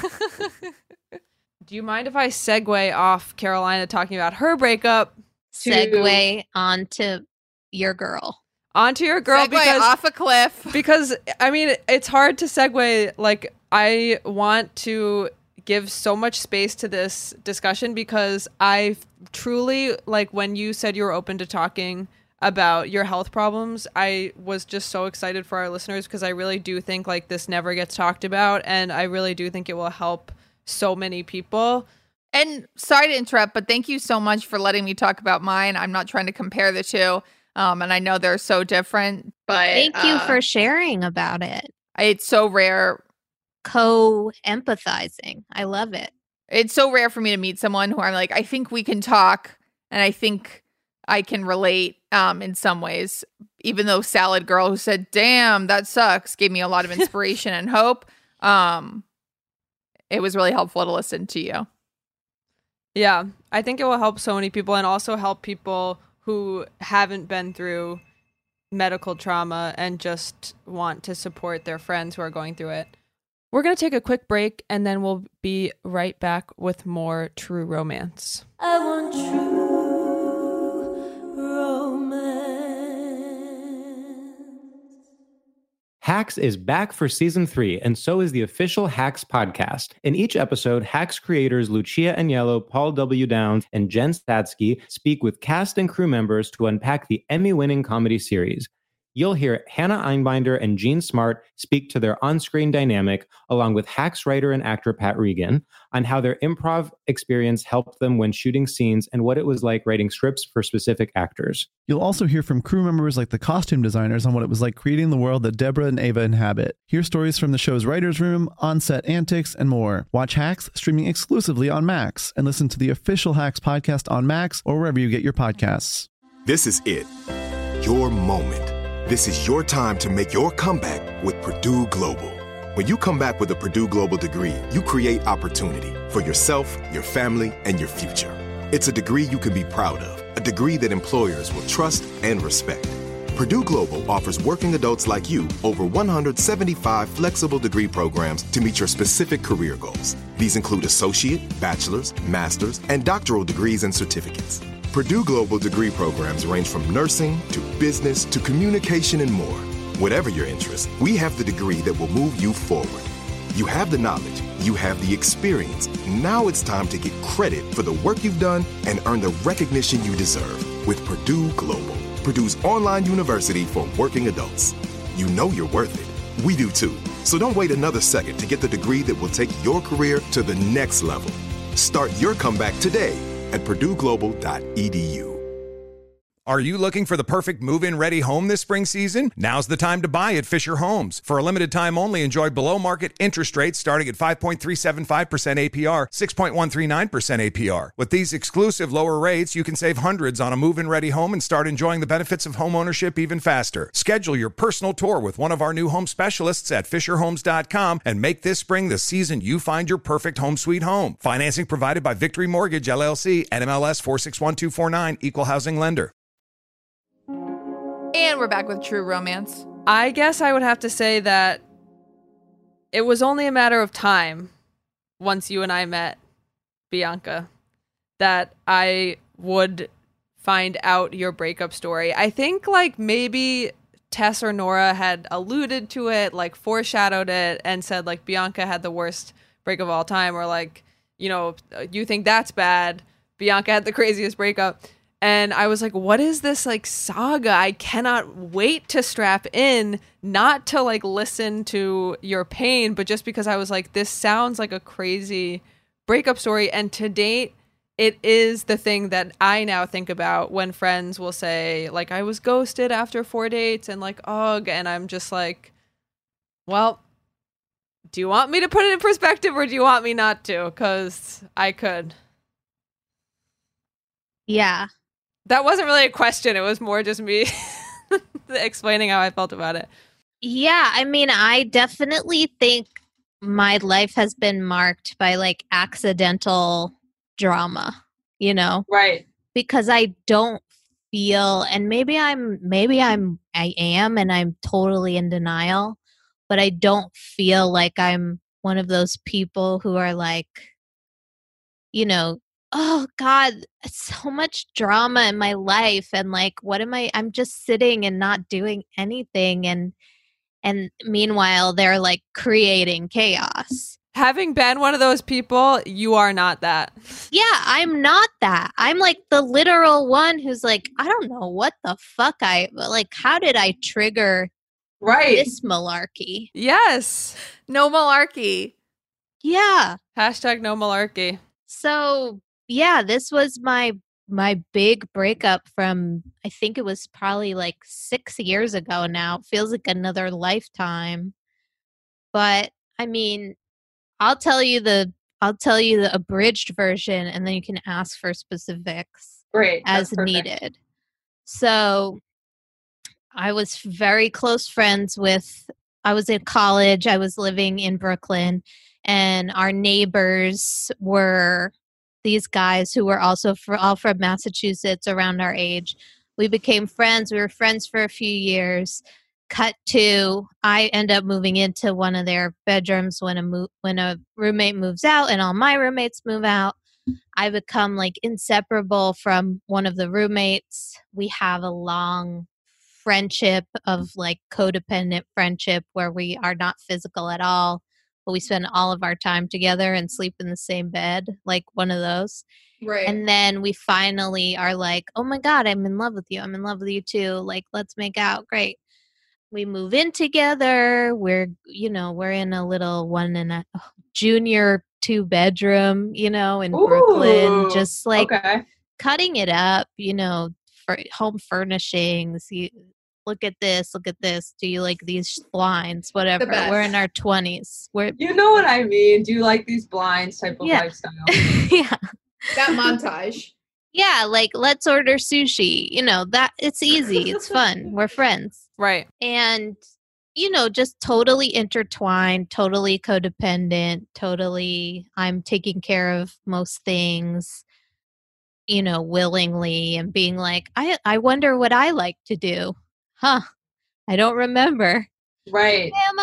Speaker 7: Do you mind if I segue off Carolina talking about her breakup
Speaker 9: Segue onto your girl.
Speaker 7: onto your girl?
Speaker 6: Segue
Speaker 7: because
Speaker 6: off a cliff.
Speaker 7: because I mean, it's hard to segue. Like, I want to give so much space to this discussion because I truly, like, when you said you were open to talking about your health problems, I was just so excited for our listeners, because I really do think like this never gets talked about, and I really do think it will help so many people.
Speaker 6: And sorry to interrupt, but thank you so much for letting me talk about mine. I'm not trying to compare the two. Um, and I know they're so different, but
Speaker 9: Thank you
Speaker 6: uh,
Speaker 9: for sharing about it.
Speaker 6: it's so rare.
Speaker 9: Co-empathizing. I love it.
Speaker 6: It's so rare for me to meet someone who I'm like, I think we can talk and I think I can relate um, in some ways. Even though Salad Girl, who said, damn, that sucks, gave me a lot of inspiration and hope. Um, it was really helpful to listen to you.
Speaker 7: Yeah, I think it will help so many people and also help people who haven't been through medical trauma and just want to support their friends who are going through it. We're going to take a quick break and then we'll be right back with more True Romance.
Speaker 5: I want true romance.
Speaker 2: Hacks is back for season three, and so is the official Hacks podcast. In each episode, Hacks creators Lucia Aniello, Paul W. Downs, and Jen Statsky speak with cast and crew members to unpack the Emmy-winning comedy series. You'll hear Hannah Einbinder and Jean Smart speak to their on-screen dynamic, along with Hacks writer and actor Pat Regan, on how their improv experience helped them when shooting scenes and what it was like writing scripts for specific actors.
Speaker 3: You'll also hear from crew members like the costume designers on what it was like creating the world that Deborah and Ava inhabit. Hear stories from the show's writer's room, on-set antics, and more. Watch Hacks streaming exclusively on Max, and listen to the official Hacks podcast on Max or wherever you get your podcasts.
Speaker 4: This is it. Your moment. This is your time to make your comeback with Purdue Global. When you come back with a Purdue Global degree, you create opportunity for yourself, your family, and your future. It's a degree you can be proud of, a degree that employers will trust and respect. Purdue Global offers working adults like you over one hundred seventy-five flexible degree programs to meet your specific career goals. These include associate, bachelor's, master's, and doctoral degrees and certificates. Purdue Global degree programs range from nursing to business to communication and more. Whatever your interest, we have the degree that will move you forward. You have the knowledge, you have the experience. Now it's time to get credit for the work you've done and earn the recognition you deserve with Purdue Global, Purdue's online university for working adults. You know you're worth it. We do too. So don't wait another second to get the degree that will take your career to the next level. Start your comeback today at purdue global dot e d u.
Speaker 8: Are you looking for the perfect move-in ready home this spring season? Now's the time to buy at Fisher Homes. For a limited time only, enjoy below-market interest rates starting at five point three seven five percent A P R, six point one three nine percent A P R. With these exclusive lower rates, you can save hundreds on a move-in ready home and start enjoying the benefits of home ownership even faster. Schedule your personal tour with one of our new home specialists at fisher homes dot com and make this spring the season you find your perfect home sweet home. Financing provided by Victory Mortgage, L L C, N M L S four six one two four nine, Equal Housing Lender.
Speaker 6: And we're back with True Romance.
Speaker 7: I guess I would have to say that it was only a matter of time once you and I met, Bianca, that I would find out your breakup story. I think like maybe Tess or Nora had alluded to it, like foreshadowed it and said like Bianca had the worst breakup of all time, or like, you know, you think that's bad. Bianca had the craziest breakup. And I was like, what is this like saga? I cannot wait to strap in, not to like listen to your pain, but just because I was like, this sounds like a crazy breakup story. And to date, it is the thing that I now think about when friends will say like, I was ghosted after four dates and like, ugh. And I'm just like, well, do you want me to put it in perspective or do you want me not to? Because I could.
Speaker 9: Yeah.
Speaker 7: That wasn't really a question. It was more just me explaining how I felt about it.
Speaker 9: Yeah, I mean, I definitely think my life has been marked by like accidental drama, you know?
Speaker 10: Right.
Speaker 9: Because I don't feel, and maybe I'm, maybe I'm, I am, and I'm totally in denial, but I don't feel like I'm one of those people who are like, you know, oh God, so much drama in my life. And like, what am I, I'm just sitting and not doing anything. And, and meanwhile, they're like creating chaos.
Speaker 7: Having been one of those people, you are not that.
Speaker 9: Yeah, I'm not that. I'm like the literal one who's like, I don't know what the fuck I, like, how did I trigger
Speaker 10: right.
Speaker 9: this malarkey?
Speaker 7: Yes.
Speaker 6: No malarkey.
Speaker 9: Yeah.
Speaker 7: Hashtag no malarkey.
Speaker 9: So yeah, this was my my big breakup from, I think it was probably like six years ago now. It feels like another lifetime. But I mean, I'll tell you the I'll tell you the abridged version, and then you can ask for specifics
Speaker 10: Great.
Speaker 9: as
Speaker 10: That's perfect.
Speaker 9: needed. So I was very close friends with, I was in college, I was living in Brooklyn, and our neighbors were these guys who were also for, all from Massachusetts, around our age. We became friends. We were friends for a few years. Cut to, I end up moving into one of their bedrooms when a mo- when a roommate moves out, and all my roommates move out. I become like inseparable from one of the roommates. We have a long friendship of like codependent friendship where we are not physical at all, but we spend all of our time together and sleep in the same bed, like one of those.
Speaker 6: Right.
Speaker 9: And then we finally are like, oh my God, I'm in love with you. I'm in love with you too. Like, let's make out. Great. We move in together. We're, you know, we're in a little one and a junior two bedroom, you know, in
Speaker 10: Ooh,
Speaker 9: Brooklyn, just like
Speaker 10: okay.
Speaker 9: cutting it up, you know, for home furnishings. You look at this, look at this. Do you like these blinds? Whatever.
Speaker 6: best.
Speaker 9: We're in our twenties. We're
Speaker 10: You know what I mean? Do you like these blinds type of
Speaker 9: Yeah.
Speaker 10: lifestyle?
Speaker 9: yeah.
Speaker 6: That montage.
Speaker 9: Yeah, like let's order sushi. You know, that it's easy. It's fun. We're friends.
Speaker 7: Right.
Speaker 9: And you know, just totally intertwined, totally codependent, totally I'm taking care of most things, you know, willingly, and being like, I I wonder what I like to do. Huh. I don't remember.
Speaker 10: Right.
Speaker 9: Am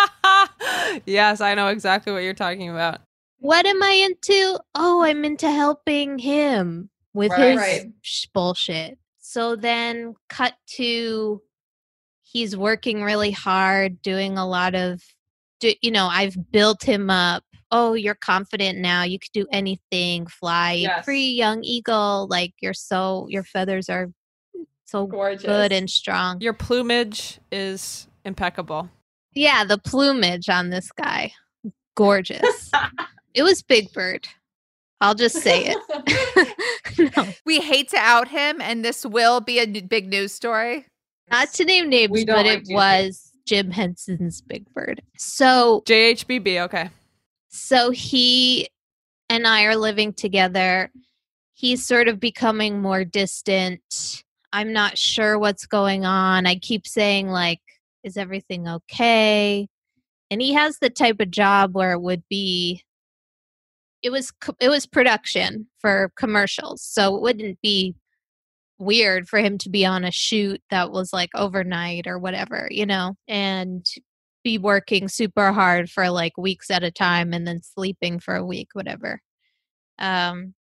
Speaker 9: I?
Speaker 7: Yes, I know exactly what you're talking about.
Speaker 9: What am I into? Oh, I'm into helping him with
Speaker 10: Right.
Speaker 9: his
Speaker 6: Right.
Speaker 9: sh- bullshit. So then cut to he's working really hard, doing a lot of, do, you know, I've built him up. Oh, you're confident now. You could do anything. Fly
Speaker 10: Yes.
Speaker 9: free, young eagle. Like you're so, your feathers are so
Speaker 6: Gorgeous.
Speaker 9: good and strong.
Speaker 7: Your plumage is impeccable.
Speaker 9: Yeah, the plumage on this guy, gorgeous. It was Big Bird. I'll just say it. No,
Speaker 6: We hate to out him, and this will be a n- big news story.
Speaker 9: not to name names,
Speaker 10: We don't
Speaker 9: but
Speaker 10: like
Speaker 9: it
Speaker 10: to
Speaker 9: was Jim Henson's Big Bird. So,
Speaker 7: J H B B, okay.
Speaker 9: so he and I are living together. He's sort of becoming more distant. I'm not sure what's going on. I keep saying like, is everything okay? And he has the type of job where it would be it was co- it was production for commercials, so it wouldn't be weird for him to be on a shoot that was like overnight or whatever, you know, and be working super hard for like weeks at a time and then sleeping for a week, whatever. Um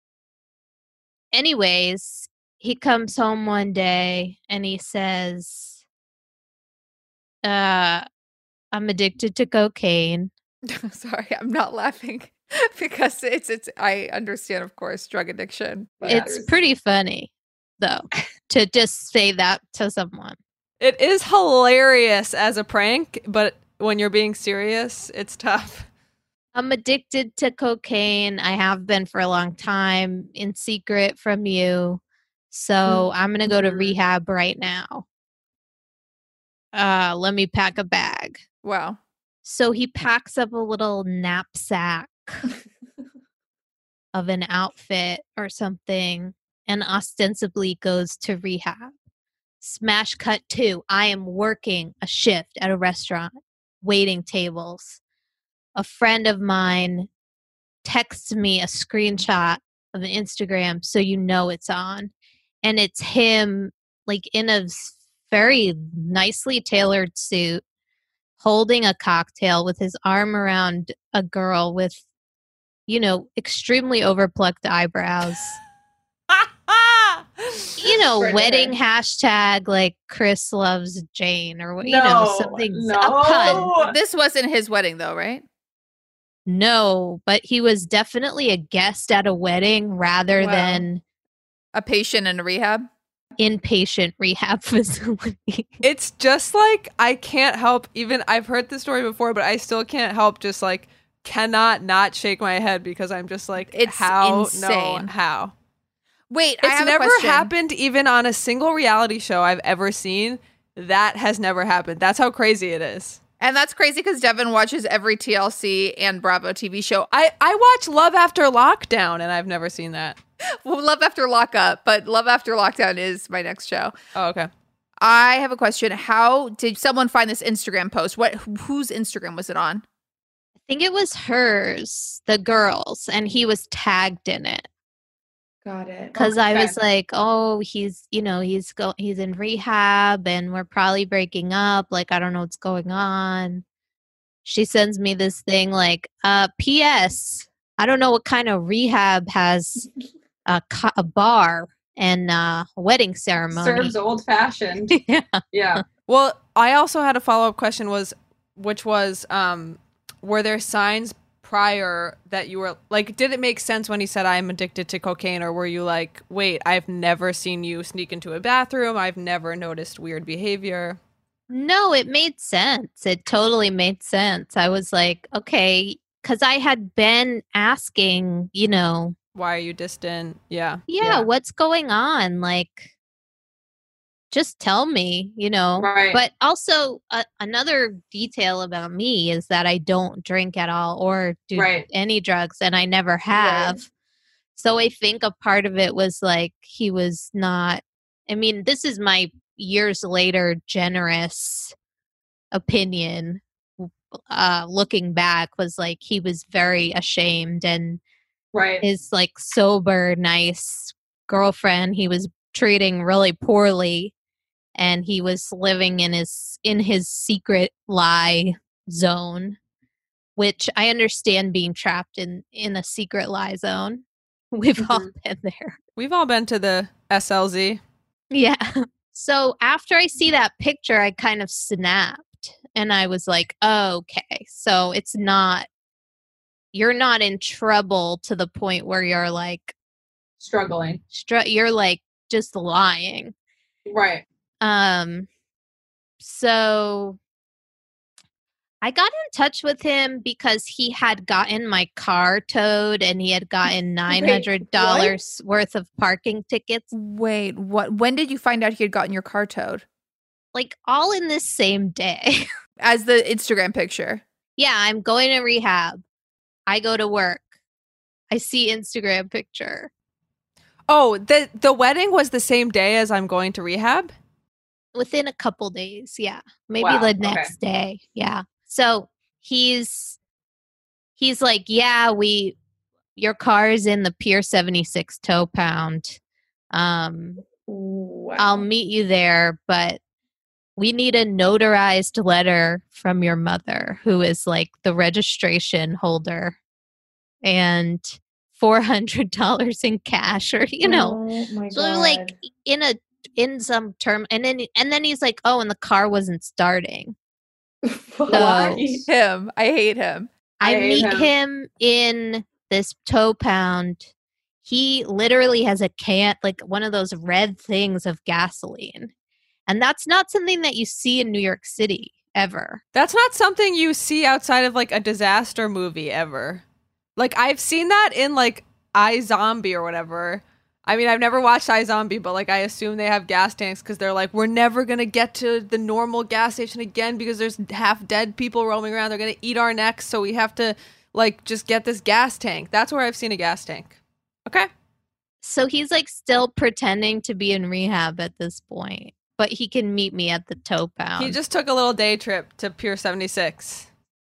Speaker 9: anyways, he comes home one day and he says, uh I'm addicted to cocaine.
Speaker 6: Sorry, I'm not laughing because it's it's. I understand, of course, drug addiction. But
Speaker 9: It's pretty funny though to just say that to someone.
Speaker 7: It is hilarious as a prank, but when you're being serious, it's tough.
Speaker 9: I'm addicted to cocaine. I have been for a long time, in secret from you. So I'm going to go to rehab right now. Uh, let me pack a bag.
Speaker 6: wow.
Speaker 9: So he packs up a little knapsack of an outfit or something and ostensibly goes to rehab. Smash cut two. I am working a shift at a restaurant, waiting tables. A friend of mine texts me a screenshot of an Instagram so you know it's on. And it's him like in a s- very nicely tailored suit, holding a cocktail with his arm around a girl with, you know, extremely overplucked eyebrows. You know,
Speaker 10: Right,
Speaker 9: wedding
Speaker 10: right.
Speaker 9: hashtag like Chris loves Jane or what, you
Speaker 10: No,
Speaker 9: know, something,
Speaker 10: no.
Speaker 9: a pun.
Speaker 6: This wasn't his wedding, though, right?
Speaker 9: No, but he was definitely a guest at a wedding rather
Speaker 6: Wow.
Speaker 9: than
Speaker 6: A patient in a rehab.
Speaker 9: inpatient rehab facility.
Speaker 7: It's just like I can't help, even I've heard this story before, but I still can't help just like cannot not shake my head because I'm just like,
Speaker 6: It's
Speaker 7: how?
Speaker 6: insane.
Speaker 7: No, how?
Speaker 6: Wait, I
Speaker 7: It's
Speaker 6: have a
Speaker 7: never
Speaker 6: question.
Speaker 7: happened even on a single reality show I've ever seen. That has never happened. That's how crazy it is.
Speaker 6: And that's crazy because Devin watches every T L C and Bravo T V show.
Speaker 7: I, I watch Love After Lockdown, and I've never seen that.
Speaker 6: Well, Love After Lockup, but Love After Lockdown is my next show.
Speaker 7: Oh, okay.
Speaker 6: I have a question. How did someone find this Instagram post? What whose Instagram was it on?
Speaker 9: I think it was hers, the girls, and he was tagged in it.
Speaker 10: Got it.
Speaker 9: Because I
Speaker 10: Okay.
Speaker 9: was like, oh, he's, you know, he's go, he's in rehab, and we're probably breaking up. Like, I don't know what's going on. She sends me this thing like, uh, P S. I don't know what kind of rehab has a, co- a bar and uh, a wedding ceremony.
Speaker 10: Serves old fashioned.
Speaker 9: Yeah.
Speaker 10: Yeah.
Speaker 7: Well, I also had a follow-up question was, which was, um, were there signs prior that you were like, did it make sense when he said I'm addicted to cocaine, or were you like, wait, I've never seen you sneak into a bathroom, I've never noticed weird behavior?
Speaker 9: No, it made sense. It totally made sense. I was like, okay, because I had been asking, you know,
Speaker 7: Why are you distant? Yeah.
Speaker 9: yeah,
Speaker 10: Yeah.
Speaker 9: what's going on? Like, just tell me, you know.
Speaker 10: Right.
Speaker 9: But also, uh, another detail about me is that I don't drink at all or do
Speaker 10: Right.
Speaker 9: any drugs, and I never have. So I think a part of it was like he was not, I mean, this is my years later generous opinion. Uh, looking back, was like he was very ashamed, and
Speaker 10: Right.
Speaker 9: his like sober, nice girlfriend he was treating really poorly, and he was living in his in his secret lie zone, which I understand being trapped in in a secret lie zone. We've all
Speaker 10: Mhm.
Speaker 9: been there.
Speaker 7: We've all been to the S L Z.
Speaker 9: Yeah. So after I see that picture, I kind of snapped, and I was like, oh, okay, so it's not, you're not in trouble to the point where you're like,
Speaker 10: Struggling.
Speaker 9: str- you're like just lying.
Speaker 10: Right.
Speaker 9: Um, so I got in touch with him because he had gotten my car towed, and he had gotten nine hundred dollars worth of parking tickets,
Speaker 6: Wait, what? When did you find out he had gotten your car towed?
Speaker 9: like all in this same day.
Speaker 6: As the Instagram picture.
Speaker 9: Yeah, I'm going to rehab. I go to work. I see Instagram picture.
Speaker 7: Oh, the the wedding was the same day as I'm going to rehab?
Speaker 9: Within a couple days, yeah. Maybe
Speaker 10: Wow,
Speaker 9: the
Speaker 10: okay.
Speaker 9: next day. Yeah. So he's he's like, yeah, we your car is in the Pier seventy-six tow pound. Um,
Speaker 10: Wow.
Speaker 9: I'll meet you there, but we need a notarized letter from your mother, who is like the registration holder, and four hundred dollars in cash, or you know.
Speaker 10: Oh my
Speaker 9: So
Speaker 10: God.
Speaker 9: like in a in some term, and then and then he's like, oh, and the car wasn't starting.
Speaker 10: What?
Speaker 9: So-
Speaker 6: Him. I hate him.
Speaker 9: I,
Speaker 10: I hate
Speaker 9: meet
Speaker 10: him.
Speaker 9: him in this tow pound. He literally has a can, like one of those red things of gasoline. And that's not something that you see in New York City ever.
Speaker 7: That's not something you see outside of like a disaster movie ever. Like I've seen that in like iZombie or whatever. I mean, I've never watched iZombie, but like I assume they have gas tanks because they're like, we're never gonna get to the normal gas station again because there's half dead people roaming around. They're gonna eat our necks, so we have to like just get this gas tank. That's where I've seen a gas tank. Okay.
Speaker 9: So he's like still pretending to be in rehab at this point, but he can meet me at the tow pound.
Speaker 7: He just took a little day trip to Pier seventy-six.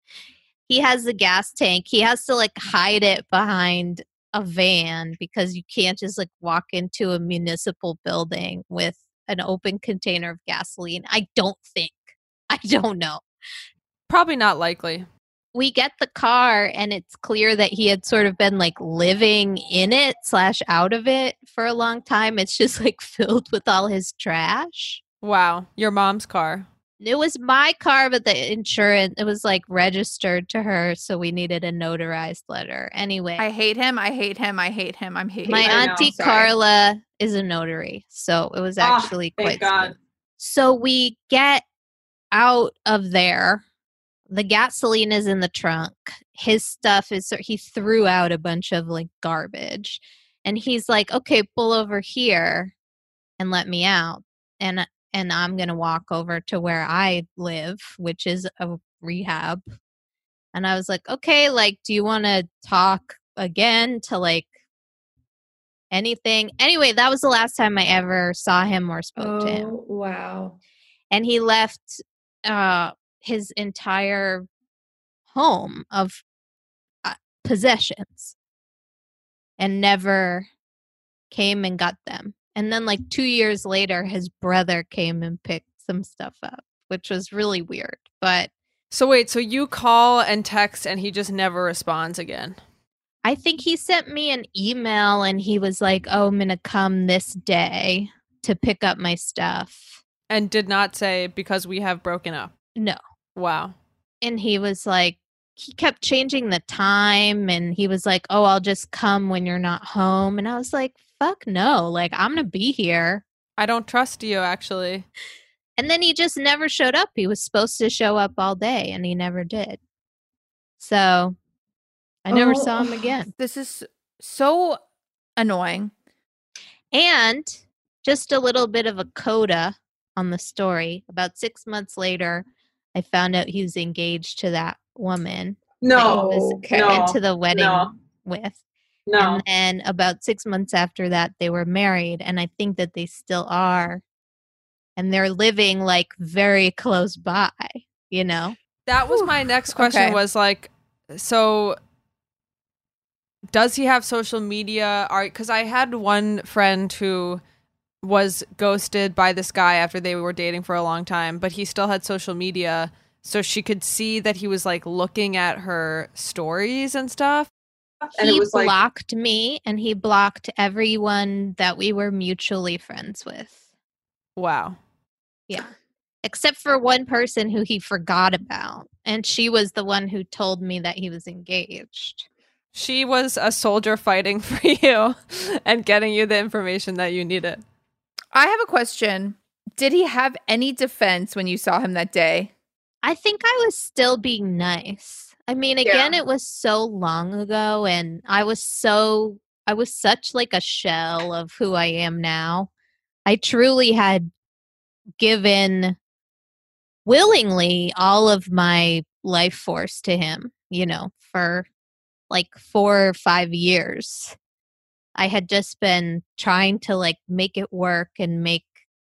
Speaker 9: he has the gas tank. He has to like hide it behind a van because you can't just like walk into a municipal building with an open container of gasoline. I don't think. I don't know.
Speaker 7: Probably not likely.
Speaker 9: We get the car, and it's clear that he had sort of been like living in it slash out of it for a long time. It's just like filled with all his trash.
Speaker 7: Wow. Your mom's car.
Speaker 9: It was my car, but the insurance, it was like registered to her. So we needed a notarized letter. Anyway,
Speaker 6: I hate him. I hate him. I hate him. I'm hating
Speaker 9: my
Speaker 6: him.
Speaker 10: I know,
Speaker 9: auntie
Speaker 10: sorry.
Speaker 9: Carla is a notary. So it was
Speaker 10: Ah,
Speaker 9: actually
Speaker 10: thank
Speaker 9: quite
Speaker 10: God.
Speaker 9: smooth. So we get out of there. the gasoline is in the trunk. His stuff is, he threw out a bunch of like garbage. And he's like, okay, pull over here and let me out. And and I'm going to walk over to where I live, which is a rehab. And I was like, okay, like, do you want to talk again to like anything? Anyway, that was the last time I ever saw him or spoke
Speaker 6: oh,
Speaker 9: to him.
Speaker 6: Wow.
Speaker 9: And he left uh, his entire home of uh, possessions and never came and got them. And then like two years later, his brother came and picked some stuff up, which was really weird. But
Speaker 7: So wait, so you call and text and he just never responds again?
Speaker 9: I think he sent me an email and he was like, oh, I'm going to come this day to pick up my stuff.
Speaker 7: And did not say because we have broken up?
Speaker 9: No.
Speaker 7: Wow.
Speaker 9: And he was like, he kept changing the time and he was like, oh, I'll just come when you're not home. And I was like, fuck no, like I'm going to be here.
Speaker 7: I don't trust you, actually.
Speaker 9: And then he just never showed up. He was supposed to show up all day and he never did. So I never
Speaker 6: Oh,
Speaker 9: saw him again.
Speaker 6: This is so annoying.
Speaker 9: And just a little bit of a coda on the story. About six months later, I found out he was engaged to that woman.
Speaker 10: No,
Speaker 9: that he was
Speaker 6: Okay.
Speaker 10: no,
Speaker 9: went to the wedding
Speaker 10: no,
Speaker 9: with.
Speaker 10: no.
Speaker 9: And then about six months after that, they were married. And I think that they still are. And they're living like very close by, you know?
Speaker 7: That was my next question
Speaker 6: Okay.
Speaker 7: was like, so does he have social media? Because I had one friend who was ghosted by this guy after they were dating for a long time, but he still had social media. So she could see that he was like looking at her stories and stuff.
Speaker 10: And
Speaker 9: he
Speaker 10: it was like,
Speaker 9: blocked me and he blocked everyone that we were mutually friends with.
Speaker 7: Wow.
Speaker 9: Yeah. Except for one person who he forgot about. And she was the one who told me that he was engaged.
Speaker 7: She was a soldier fighting for you and getting you the information that you needed.
Speaker 6: I have a question. Did he have any defense when you saw him that day?
Speaker 9: I think I was still being nice. I mean, again,
Speaker 10: Yeah.
Speaker 9: it was so long ago and I was so, I was such like a shell of who I am now. I truly had given willingly all of my life force to him, you know, for like four or five years. I had just been trying to like make it work and make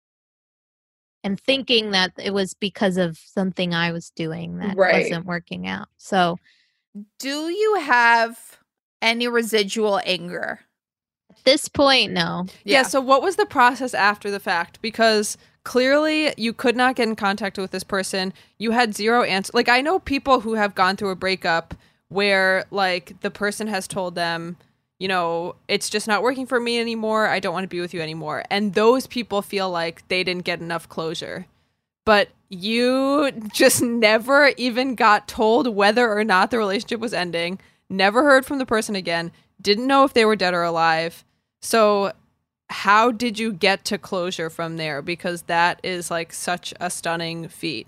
Speaker 9: and thinking that it was because of something I was doing that
Speaker 10: Right.
Speaker 9: wasn't working out. So
Speaker 6: Do you have any residual anger?
Speaker 9: at this point, no.
Speaker 7: Yeah. So what was the process after the fact? Because clearly you could not get in contact with this person. You had zero answer. Like I know people who have gone through a breakup where like the person has told them, you know, it's just not working for me anymore. I don't want to be with you anymore. And those people feel like they didn't get enough closure. But you just never even got told whether or not the relationship was ending, never heard from the person again, didn't know if they were dead or alive. So how did you get to closure from there? Because that is like such a stunning feat.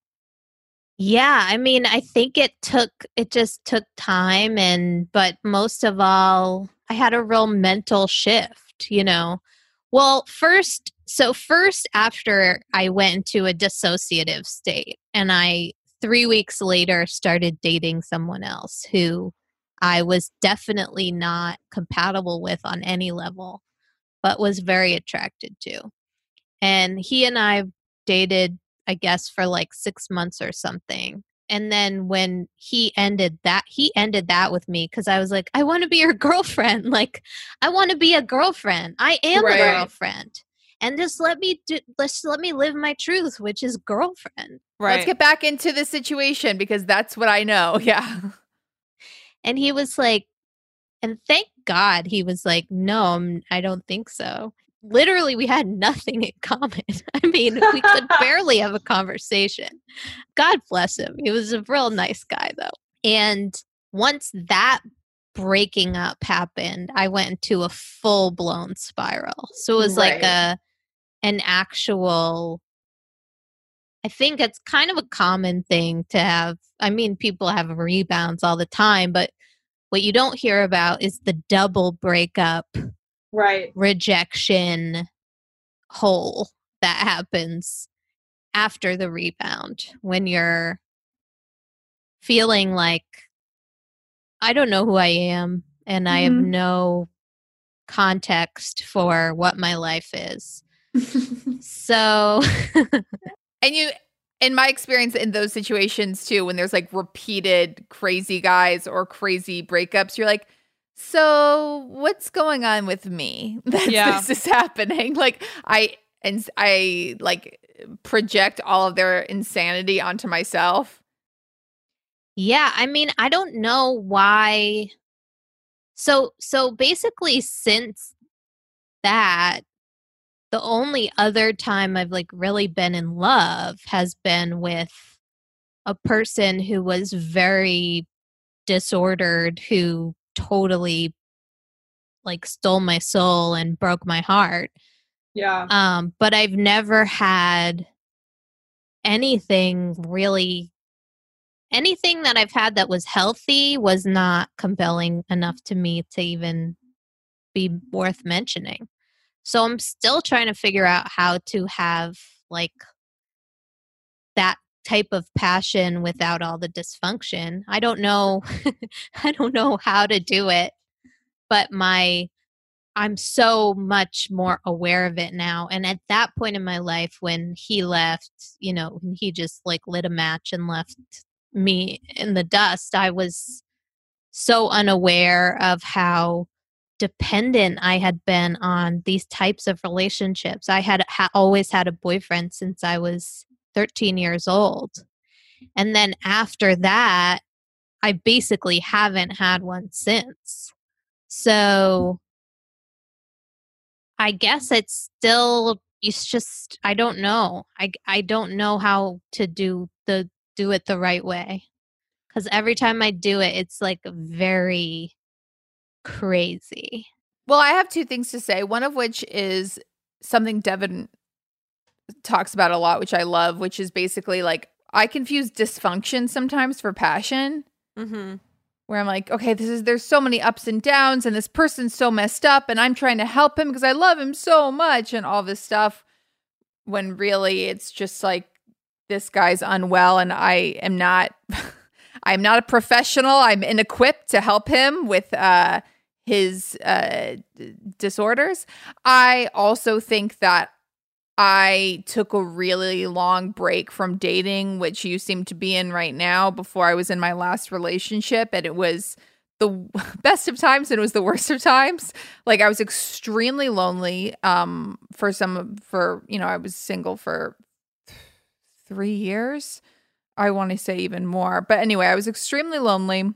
Speaker 9: Yeah, I mean, I think it took, it just took time. And, but most of all, I had a real mental shift, you know. Well, first, so first after I went into a dissociative state and I, three weeks later, started dating someone else who I was definitely not compatible with on any level, but was very attracted to. And he and I dated, I guess, for like six months or something. And then when he ended that, he ended that with me because I was like, I want to be your girlfriend. Like, I want to be a girlfriend. I am
Speaker 10: Right.
Speaker 9: a girlfriend. And just let me do, just let me live my truth, which is girlfriend.
Speaker 7: Right.
Speaker 6: Let's get back into the situation because that's what I know. Yeah.
Speaker 9: And he was like, and thank God he was like, no, I'm- I don't think so. Literally, we had nothing in common. I mean, we could barely have a conversation. God bless him. He was a real nice guy, though. And once that breaking up happened, I went into a full blown spiral. So it was like
Speaker 10: Right.
Speaker 9: a an actual, I think it's kind of a common thing to have. I mean, people have rebounds all the time, but what you don't hear about is the double breakup,
Speaker 10: right,
Speaker 9: rejection hole that happens after the rebound when you're feeling like, I don't know who I am and mm-hmm. I have no context for what my life is. So,
Speaker 6: and you, in my experience in those situations too, when there's like repeated crazy guys or crazy breakups, you're like, so what's going on with me that yeah. this is happening? Like I, and I like project all of their insanity onto myself.
Speaker 9: Yeah. I mean, I don't know why. So, so basically since that, the only other time I've like really been in love has been with a person who was very disordered, who totally like stole my soul and broke my heart.
Speaker 10: Yeah.
Speaker 9: Um, but I've never had anything really, anything that I've had that was healthy was not compelling enough to me to even be worth mentioning. So I'm still trying to figure out how to have like that type of passion without all the dysfunction. I don't know. I don't know how to do it, but my, I'm so much more aware of it now. And at that point in my life, when he left, you know, when he just like lit a match and left me in the dust, I was so unaware of how dependent I had been on these types of relationships. I had ha- always had a boyfriend since I was thirteen years old. And then after that, I basically haven't had one since. So I guess it's still, it's just, I don't know. I, I don't know how to do the, do it the right way. Because every time I do it, it's like very crazy.
Speaker 6: Well, I have two things to say. One of which is something Devin talks about a lot, which I love, which is basically like, I confuse dysfunction sometimes for passion.
Speaker 7: Mm-hmm.
Speaker 6: Where I'm like, okay, this is, there's so many ups and downs and this person's so messed up and I'm trying to help him because I love him so much and all this stuff. When really it's just like, this guy's unwell and I am not, I'm not a professional. I'm inequipped to help him with, uh, his uh, disorders. I also think that I took a really long break from dating, which you seem to be in right now, before I was in my last relationship. And it was the best of times and it was the worst of times. Like I was extremely lonely um, for some, for, you know, I was single for three years. I want to say even more. But anyway, I was extremely lonely.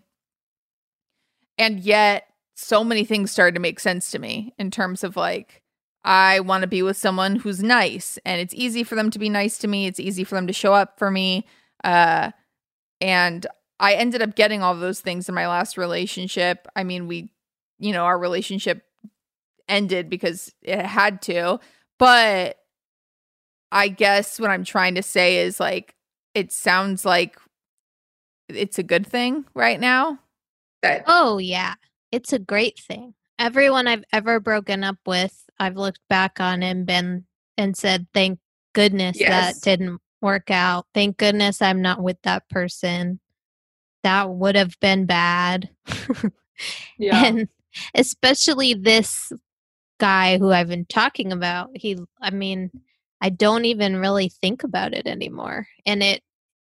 Speaker 6: And yet, so many things started to make sense to me in terms of like, I want to be with someone who's nice and it's easy for them to be nice to me. It's easy for them to show up for me. Uh, and I ended up getting all those things in my last relationship. I mean, we, you know, our relationship ended because it had to, but I guess what I'm trying to say is like, it sounds like it's a good thing right now.
Speaker 10: That-
Speaker 9: oh yeah. It's a great thing. Everyone I've ever broken up with, I've looked back on and been and said, thank goodness
Speaker 10: Yes.
Speaker 9: that didn't work out. Thank goodness I'm not with that person. That would have been bad.
Speaker 10: Yeah.
Speaker 9: And especially this guy who I've been talking about, he, I mean, I don't even really think about it anymore. And it,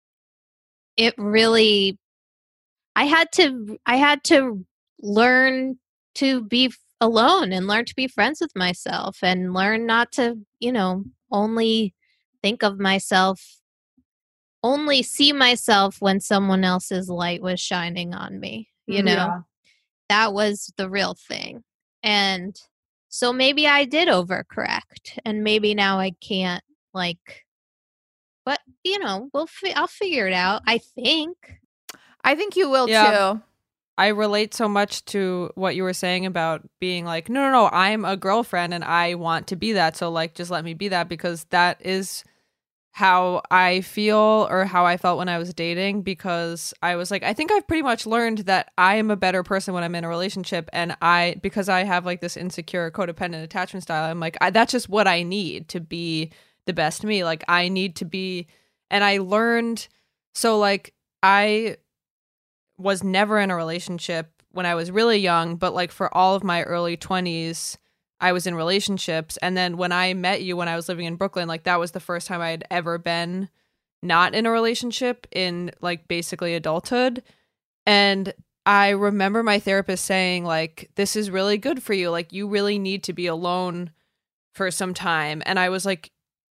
Speaker 9: it really, I had to, I had to learn to be alone and learn to be friends with myself and learn not to, you know, only think of myself, only see myself when someone else's light was shining on me, you know.
Speaker 10: Yeah.
Speaker 9: That was the real thing. And so maybe I did overcorrect and maybe now I can't like, but you know, we'll fi- I'll figure it out, I think.
Speaker 6: I think you will
Speaker 7: Yeah.
Speaker 6: too.
Speaker 7: I relate so much to what you were saying about being like, no, no, no, I'm a girlfriend and I want to be that. So like, just let me be that, because that is how I feel or how I felt when I was dating, because I was like, I think I've pretty much learned that I am a better person when I'm in a relationship. And I, because I have like this insecure codependent attachment style, I'm like, I, that's just what I need to be the best me. Like I need to be, and I learned, so like I was never in a relationship when I was really young, but like for all of my early twenties, I was in relationships. And then when I met you, when I was living in Brooklyn, like that was the first time I had ever been not in a relationship in like basically adulthood. And I remember my therapist saying like, this is really good for you. Like you really need to be alone for some time. And I was like,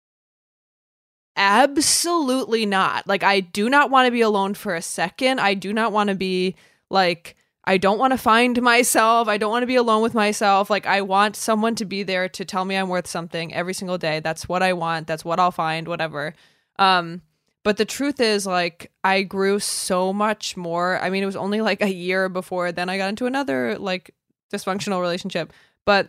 Speaker 7: absolutely not. Like, I do not want to be alone for a second. I do not want to be like, I don't want to find myself. I don't want to be alone with myself. Like, I want someone to be there to tell me I'm worth something every single day. That's what I want. That's what I'll find, whatever. Um, but the truth is, like, I grew so much more. I mean, it was only like a year before then I got into another like dysfunctional relationship. But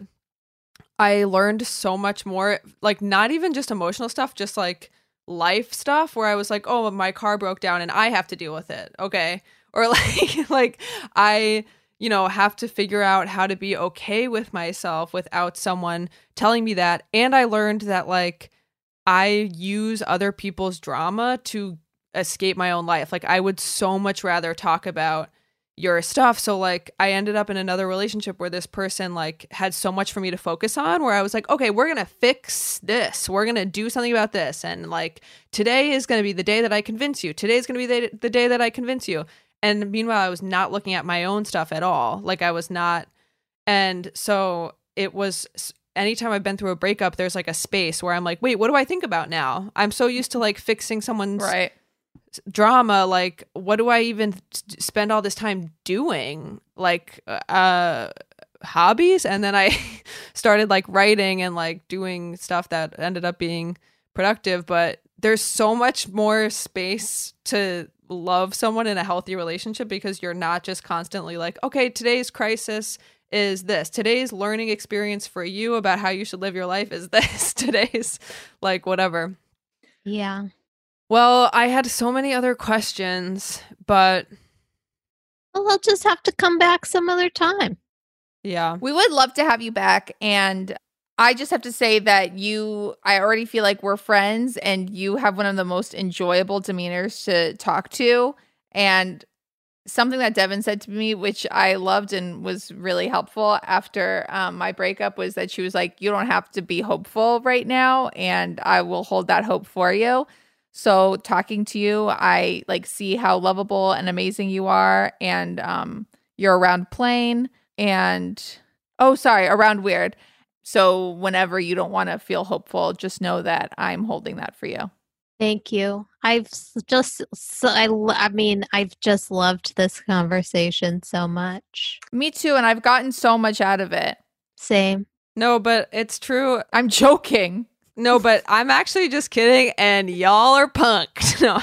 Speaker 7: I learned so much more, like, not even just emotional stuff, just like life stuff where I was like, oh, my car broke down and I have to deal with it. Okay. Or like, like I, you know, have to figure out how to be okay with myself without someone telling me that. And I learned that like I use other people's drama to escape my own life. Like I would so much rather talk about your stuff. So like I ended up in another relationship where this person like had so much for me to focus on, where I was like, okay, we're going to fix this. We're going to do something about this. And like today is going to be the day that I convince you. Today is going to be the, the day that I convince you. And meanwhile, I was not looking at my own stuff at all. Like I was not. And so it was, anytime I've been through a breakup, there's like a space where I'm like, wait, what do I think about now? I'm so used to like fixing someone's
Speaker 6: right.
Speaker 7: drama. Like, what do I even spend all this time doing? Like, uh, hobbies? And then I started like writing and like doing stuff that ended up being productive. But there's so much more space to love someone in a healthy relationship, because you're not just constantly like, okay, today's crisis is this. Today's learning experience for you about how you should live your life is this. Today's like whatever.
Speaker 9: Yeah.
Speaker 7: Well, I had so many other questions, but
Speaker 9: well, I'll just have to come back some other time.
Speaker 7: Yeah.
Speaker 6: We would love to have you back. And I just have to say that you, I already feel like we're friends, and you have one of the most enjoyable demeanors to talk to. And something that Devin said to me, which I loved and was really helpful after um, my breakup, was that she was like, you don't have to be hopeful right now, and I will hold that hope for you. So talking to you, I like see how lovable and amazing you are. And um, you're around plain and, oh, sorry, around weird. So whenever you don't want to feel hopeful, just know that I'm holding that for you.
Speaker 9: Thank you. I've just, so I, I mean, I've just loved this conversation so much.
Speaker 6: Me too. And I've gotten so much out of it.
Speaker 9: Same.
Speaker 7: No, but it's true.
Speaker 6: I'm joking.
Speaker 7: No, but I'm actually just kidding. And y'all are punked. No,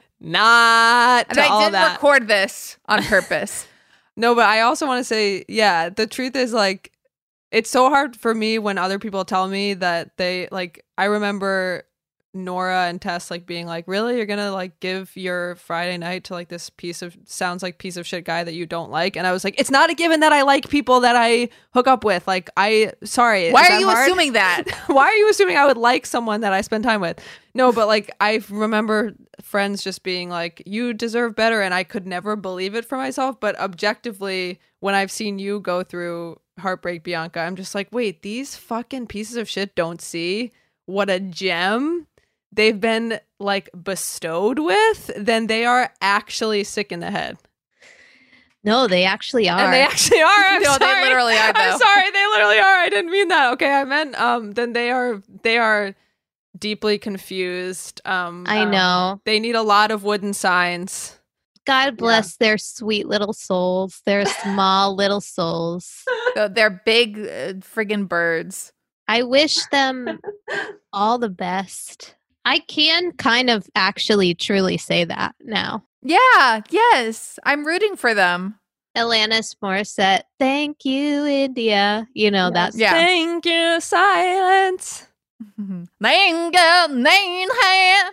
Speaker 7: not
Speaker 6: and
Speaker 7: to
Speaker 6: I
Speaker 7: all
Speaker 6: didn't
Speaker 7: that.
Speaker 6: record this on purpose.
Speaker 7: No, but I also want to say, yeah, the truth is like, it's so hard for me when other people tell me that they like, I remember Nora and Tess like being like, really, you're gonna like give your Friday night to like this piece of sounds like piece of shit guy that you don't like? And I was like, it's not a given that I like people that I hook up with. Like, I sorry,
Speaker 6: why
Speaker 7: is
Speaker 6: are
Speaker 7: that
Speaker 6: you
Speaker 7: hard?
Speaker 6: assuming that?
Speaker 7: Why are you assuming I would like someone that I spend time with? No, but like I remember friends just being like, you deserve better, and I could never believe it for myself. But objectively, when I've seen you go through heartbreak, Bianca, I'm just like, wait, these fucking pieces of shit don't see what a gem they've been like bestowed with, then they are actually sick in the head.
Speaker 9: No, they actually are.
Speaker 7: And they actually are. I'm
Speaker 6: no,
Speaker 7: sorry.
Speaker 6: they literally are, though.
Speaker 7: I'm sorry, they literally are. I didn't mean that. Okay, I meant um then they are they are deeply confused. Um
Speaker 9: I
Speaker 7: um,
Speaker 9: know.
Speaker 7: They need a lot of wooden signs.
Speaker 9: God bless yeah. their sweet little souls. Their small little souls.
Speaker 6: So they're big uh, friggin' birds.
Speaker 9: I wish them all the best. I can kind of actually truly say that now.
Speaker 6: Yeah, yes. I'm rooting for them.
Speaker 9: Alanis Morissette, thank you, India. You know, yes. that's...
Speaker 7: Yeah. Thank you, silence.
Speaker 6: Thank you,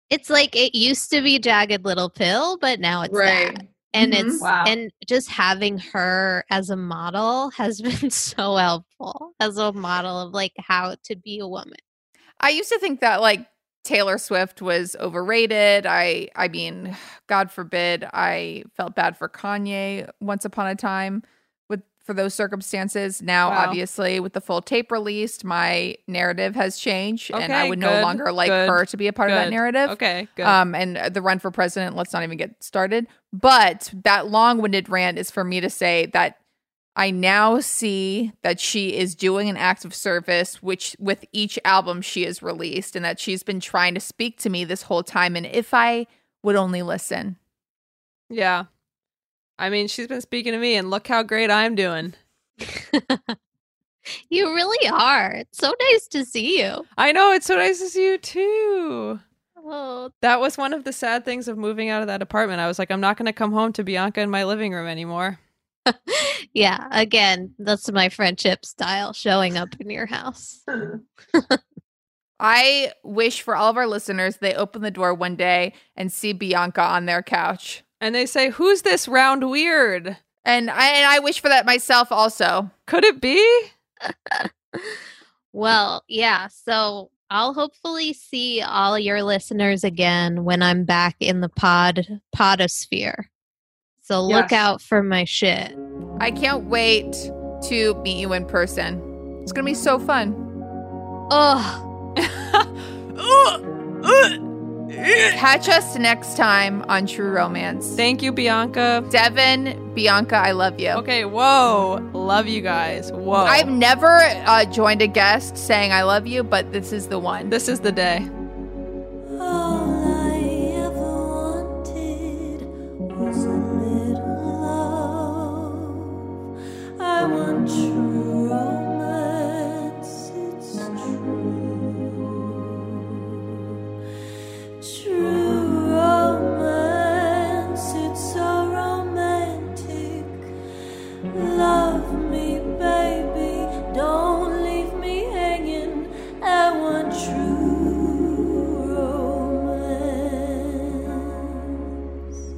Speaker 9: It's like it used to be Jagged Little Pill, but now it's
Speaker 10: Right.
Speaker 9: that. And
Speaker 10: Mhm.
Speaker 9: it's
Speaker 10: Wow.
Speaker 9: and just having her as a model has been so helpful as a model of like how to be a woman.
Speaker 6: I used to think that like Taylor Swift was overrated. I I mean, God forbid, I felt bad for Kanye once upon a time with for those circumstances. Now,
Speaker 7: Wow.
Speaker 6: obviously, with the full tape released, my narrative has changed, and I
Speaker 7: Okay,
Speaker 6: would no
Speaker 7: good,
Speaker 6: longer like
Speaker 7: good,
Speaker 6: her to be a part of that
Speaker 7: good.
Speaker 6: narrative.
Speaker 7: Okay, good.
Speaker 6: Um, and the run for president, let's not even get started. But that long-winded rant is for me to say that I now see that she is doing an act of service, which with each album she has released, and that she's been trying to speak to me this whole time. And if I would only listen.
Speaker 7: Yeah. I mean, she's been speaking to me, and look how great I'm doing.
Speaker 9: You really are. It's so nice to see you.
Speaker 7: I know, it's so nice to see you too.
Speaker 9: Oh,
Speaker 7: That was one of the sad things of moving out of that apartment. I was like, I'm not going to come home to Bianca in my living room anymore.
Speaker 9: yeah. Again, that's my friendship style, showing up in your house.
Speaker 6: I wish for all of our listeners they open the door one day and see Bianca on their couch.
Speaker 7: And they say, who's this round weird?
Speaker 6: And I, and I wish for that myself also.
Speaker 7: Could it be?
Speaker 9: Well, yeah. So I'll hopefully see all your listeners again when I'm back in the pod podosphere. So look
Speaker 10: Yes.
Speaker 9: out for my shit.
Speaker 6: I can't wait to meet you in person. It's going to be so fun.
Speaker 9: Oh,
Speaker 6: Catch us next time on True Romance.
Speaker 7: Thank you, Bianca.
Speaker 6: Devin, Bianca, I love you.
Speaker 7: Okay, whoa. Love you guys. Whoa.
Speaker 6: I've never uh, joined a guest saying I love you, but this is the one.
Speaker 7: This is the day.
Speaker 5: All I ever wanted was a little love. I want true romance, it's true. True romance, it's so romantic. Love me, baby, don't leave me hanging. I want true romance.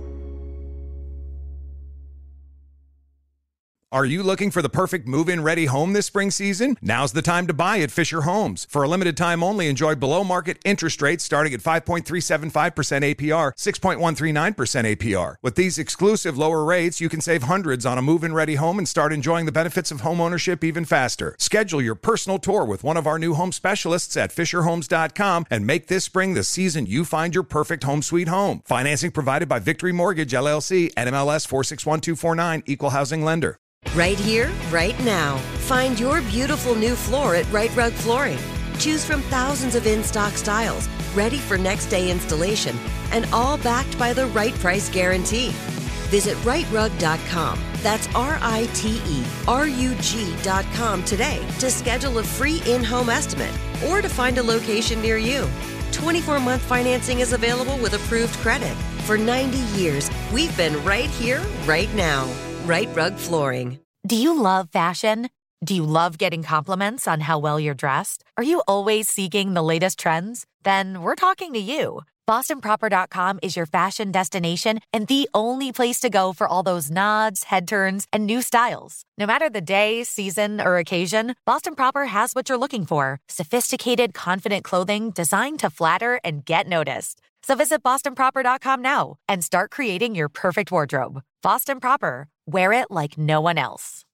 Speaker 8: Are you looking for the perfect move-in ready home this spring season? Now's the time to buy at Fisher Homes. For a limited time only, enjoy below-market interest rates starting at five point three seven five percent A P R, six point one three nine percent A P R. With these exclusive lower rates, you can save hundreds on a move-in ready home and start enjoying the benefits of home ownership even faster. Schedule your personal tour with one of our new home specialists at fisher homes dot com and make this spring the season you find your perfect home sweet home. Financing provided by Victory Mortgage, L L C, N M L S four six one two four nine, Equal Housing Lender.
Speaker 11: Right here, right now. Find your beautiful new floor at Right Rug Flooring. Choose from thousands of in-stock styles, ready for next day installation, and all backed by the right price guarantee. Visit right rug dot com. That's R I T E R U G dot com today to schedule a free in-home estimate or to find a location near you. twenty-four month financing is available with approved credit. For ninety years, we've been right here, right now. Right Rug Flooring.
Speaker 12: Do you love fashion? Do you love getting compliments on how well you're dressed? Are you always seeking the latest trends? Then we're talking to you. Boston Proper dot com is your fashion destination and the only place to go for all those nods, head turns, and new styles. No matter the day, season, or occasion, Boston Proper has what you're looking for. Sophisticated, confident clothing designed to flatter and get noticed. So visit Boston Proper dot com now and start creating your perfect wardrobe. Boston Proper. Wear it like no one else.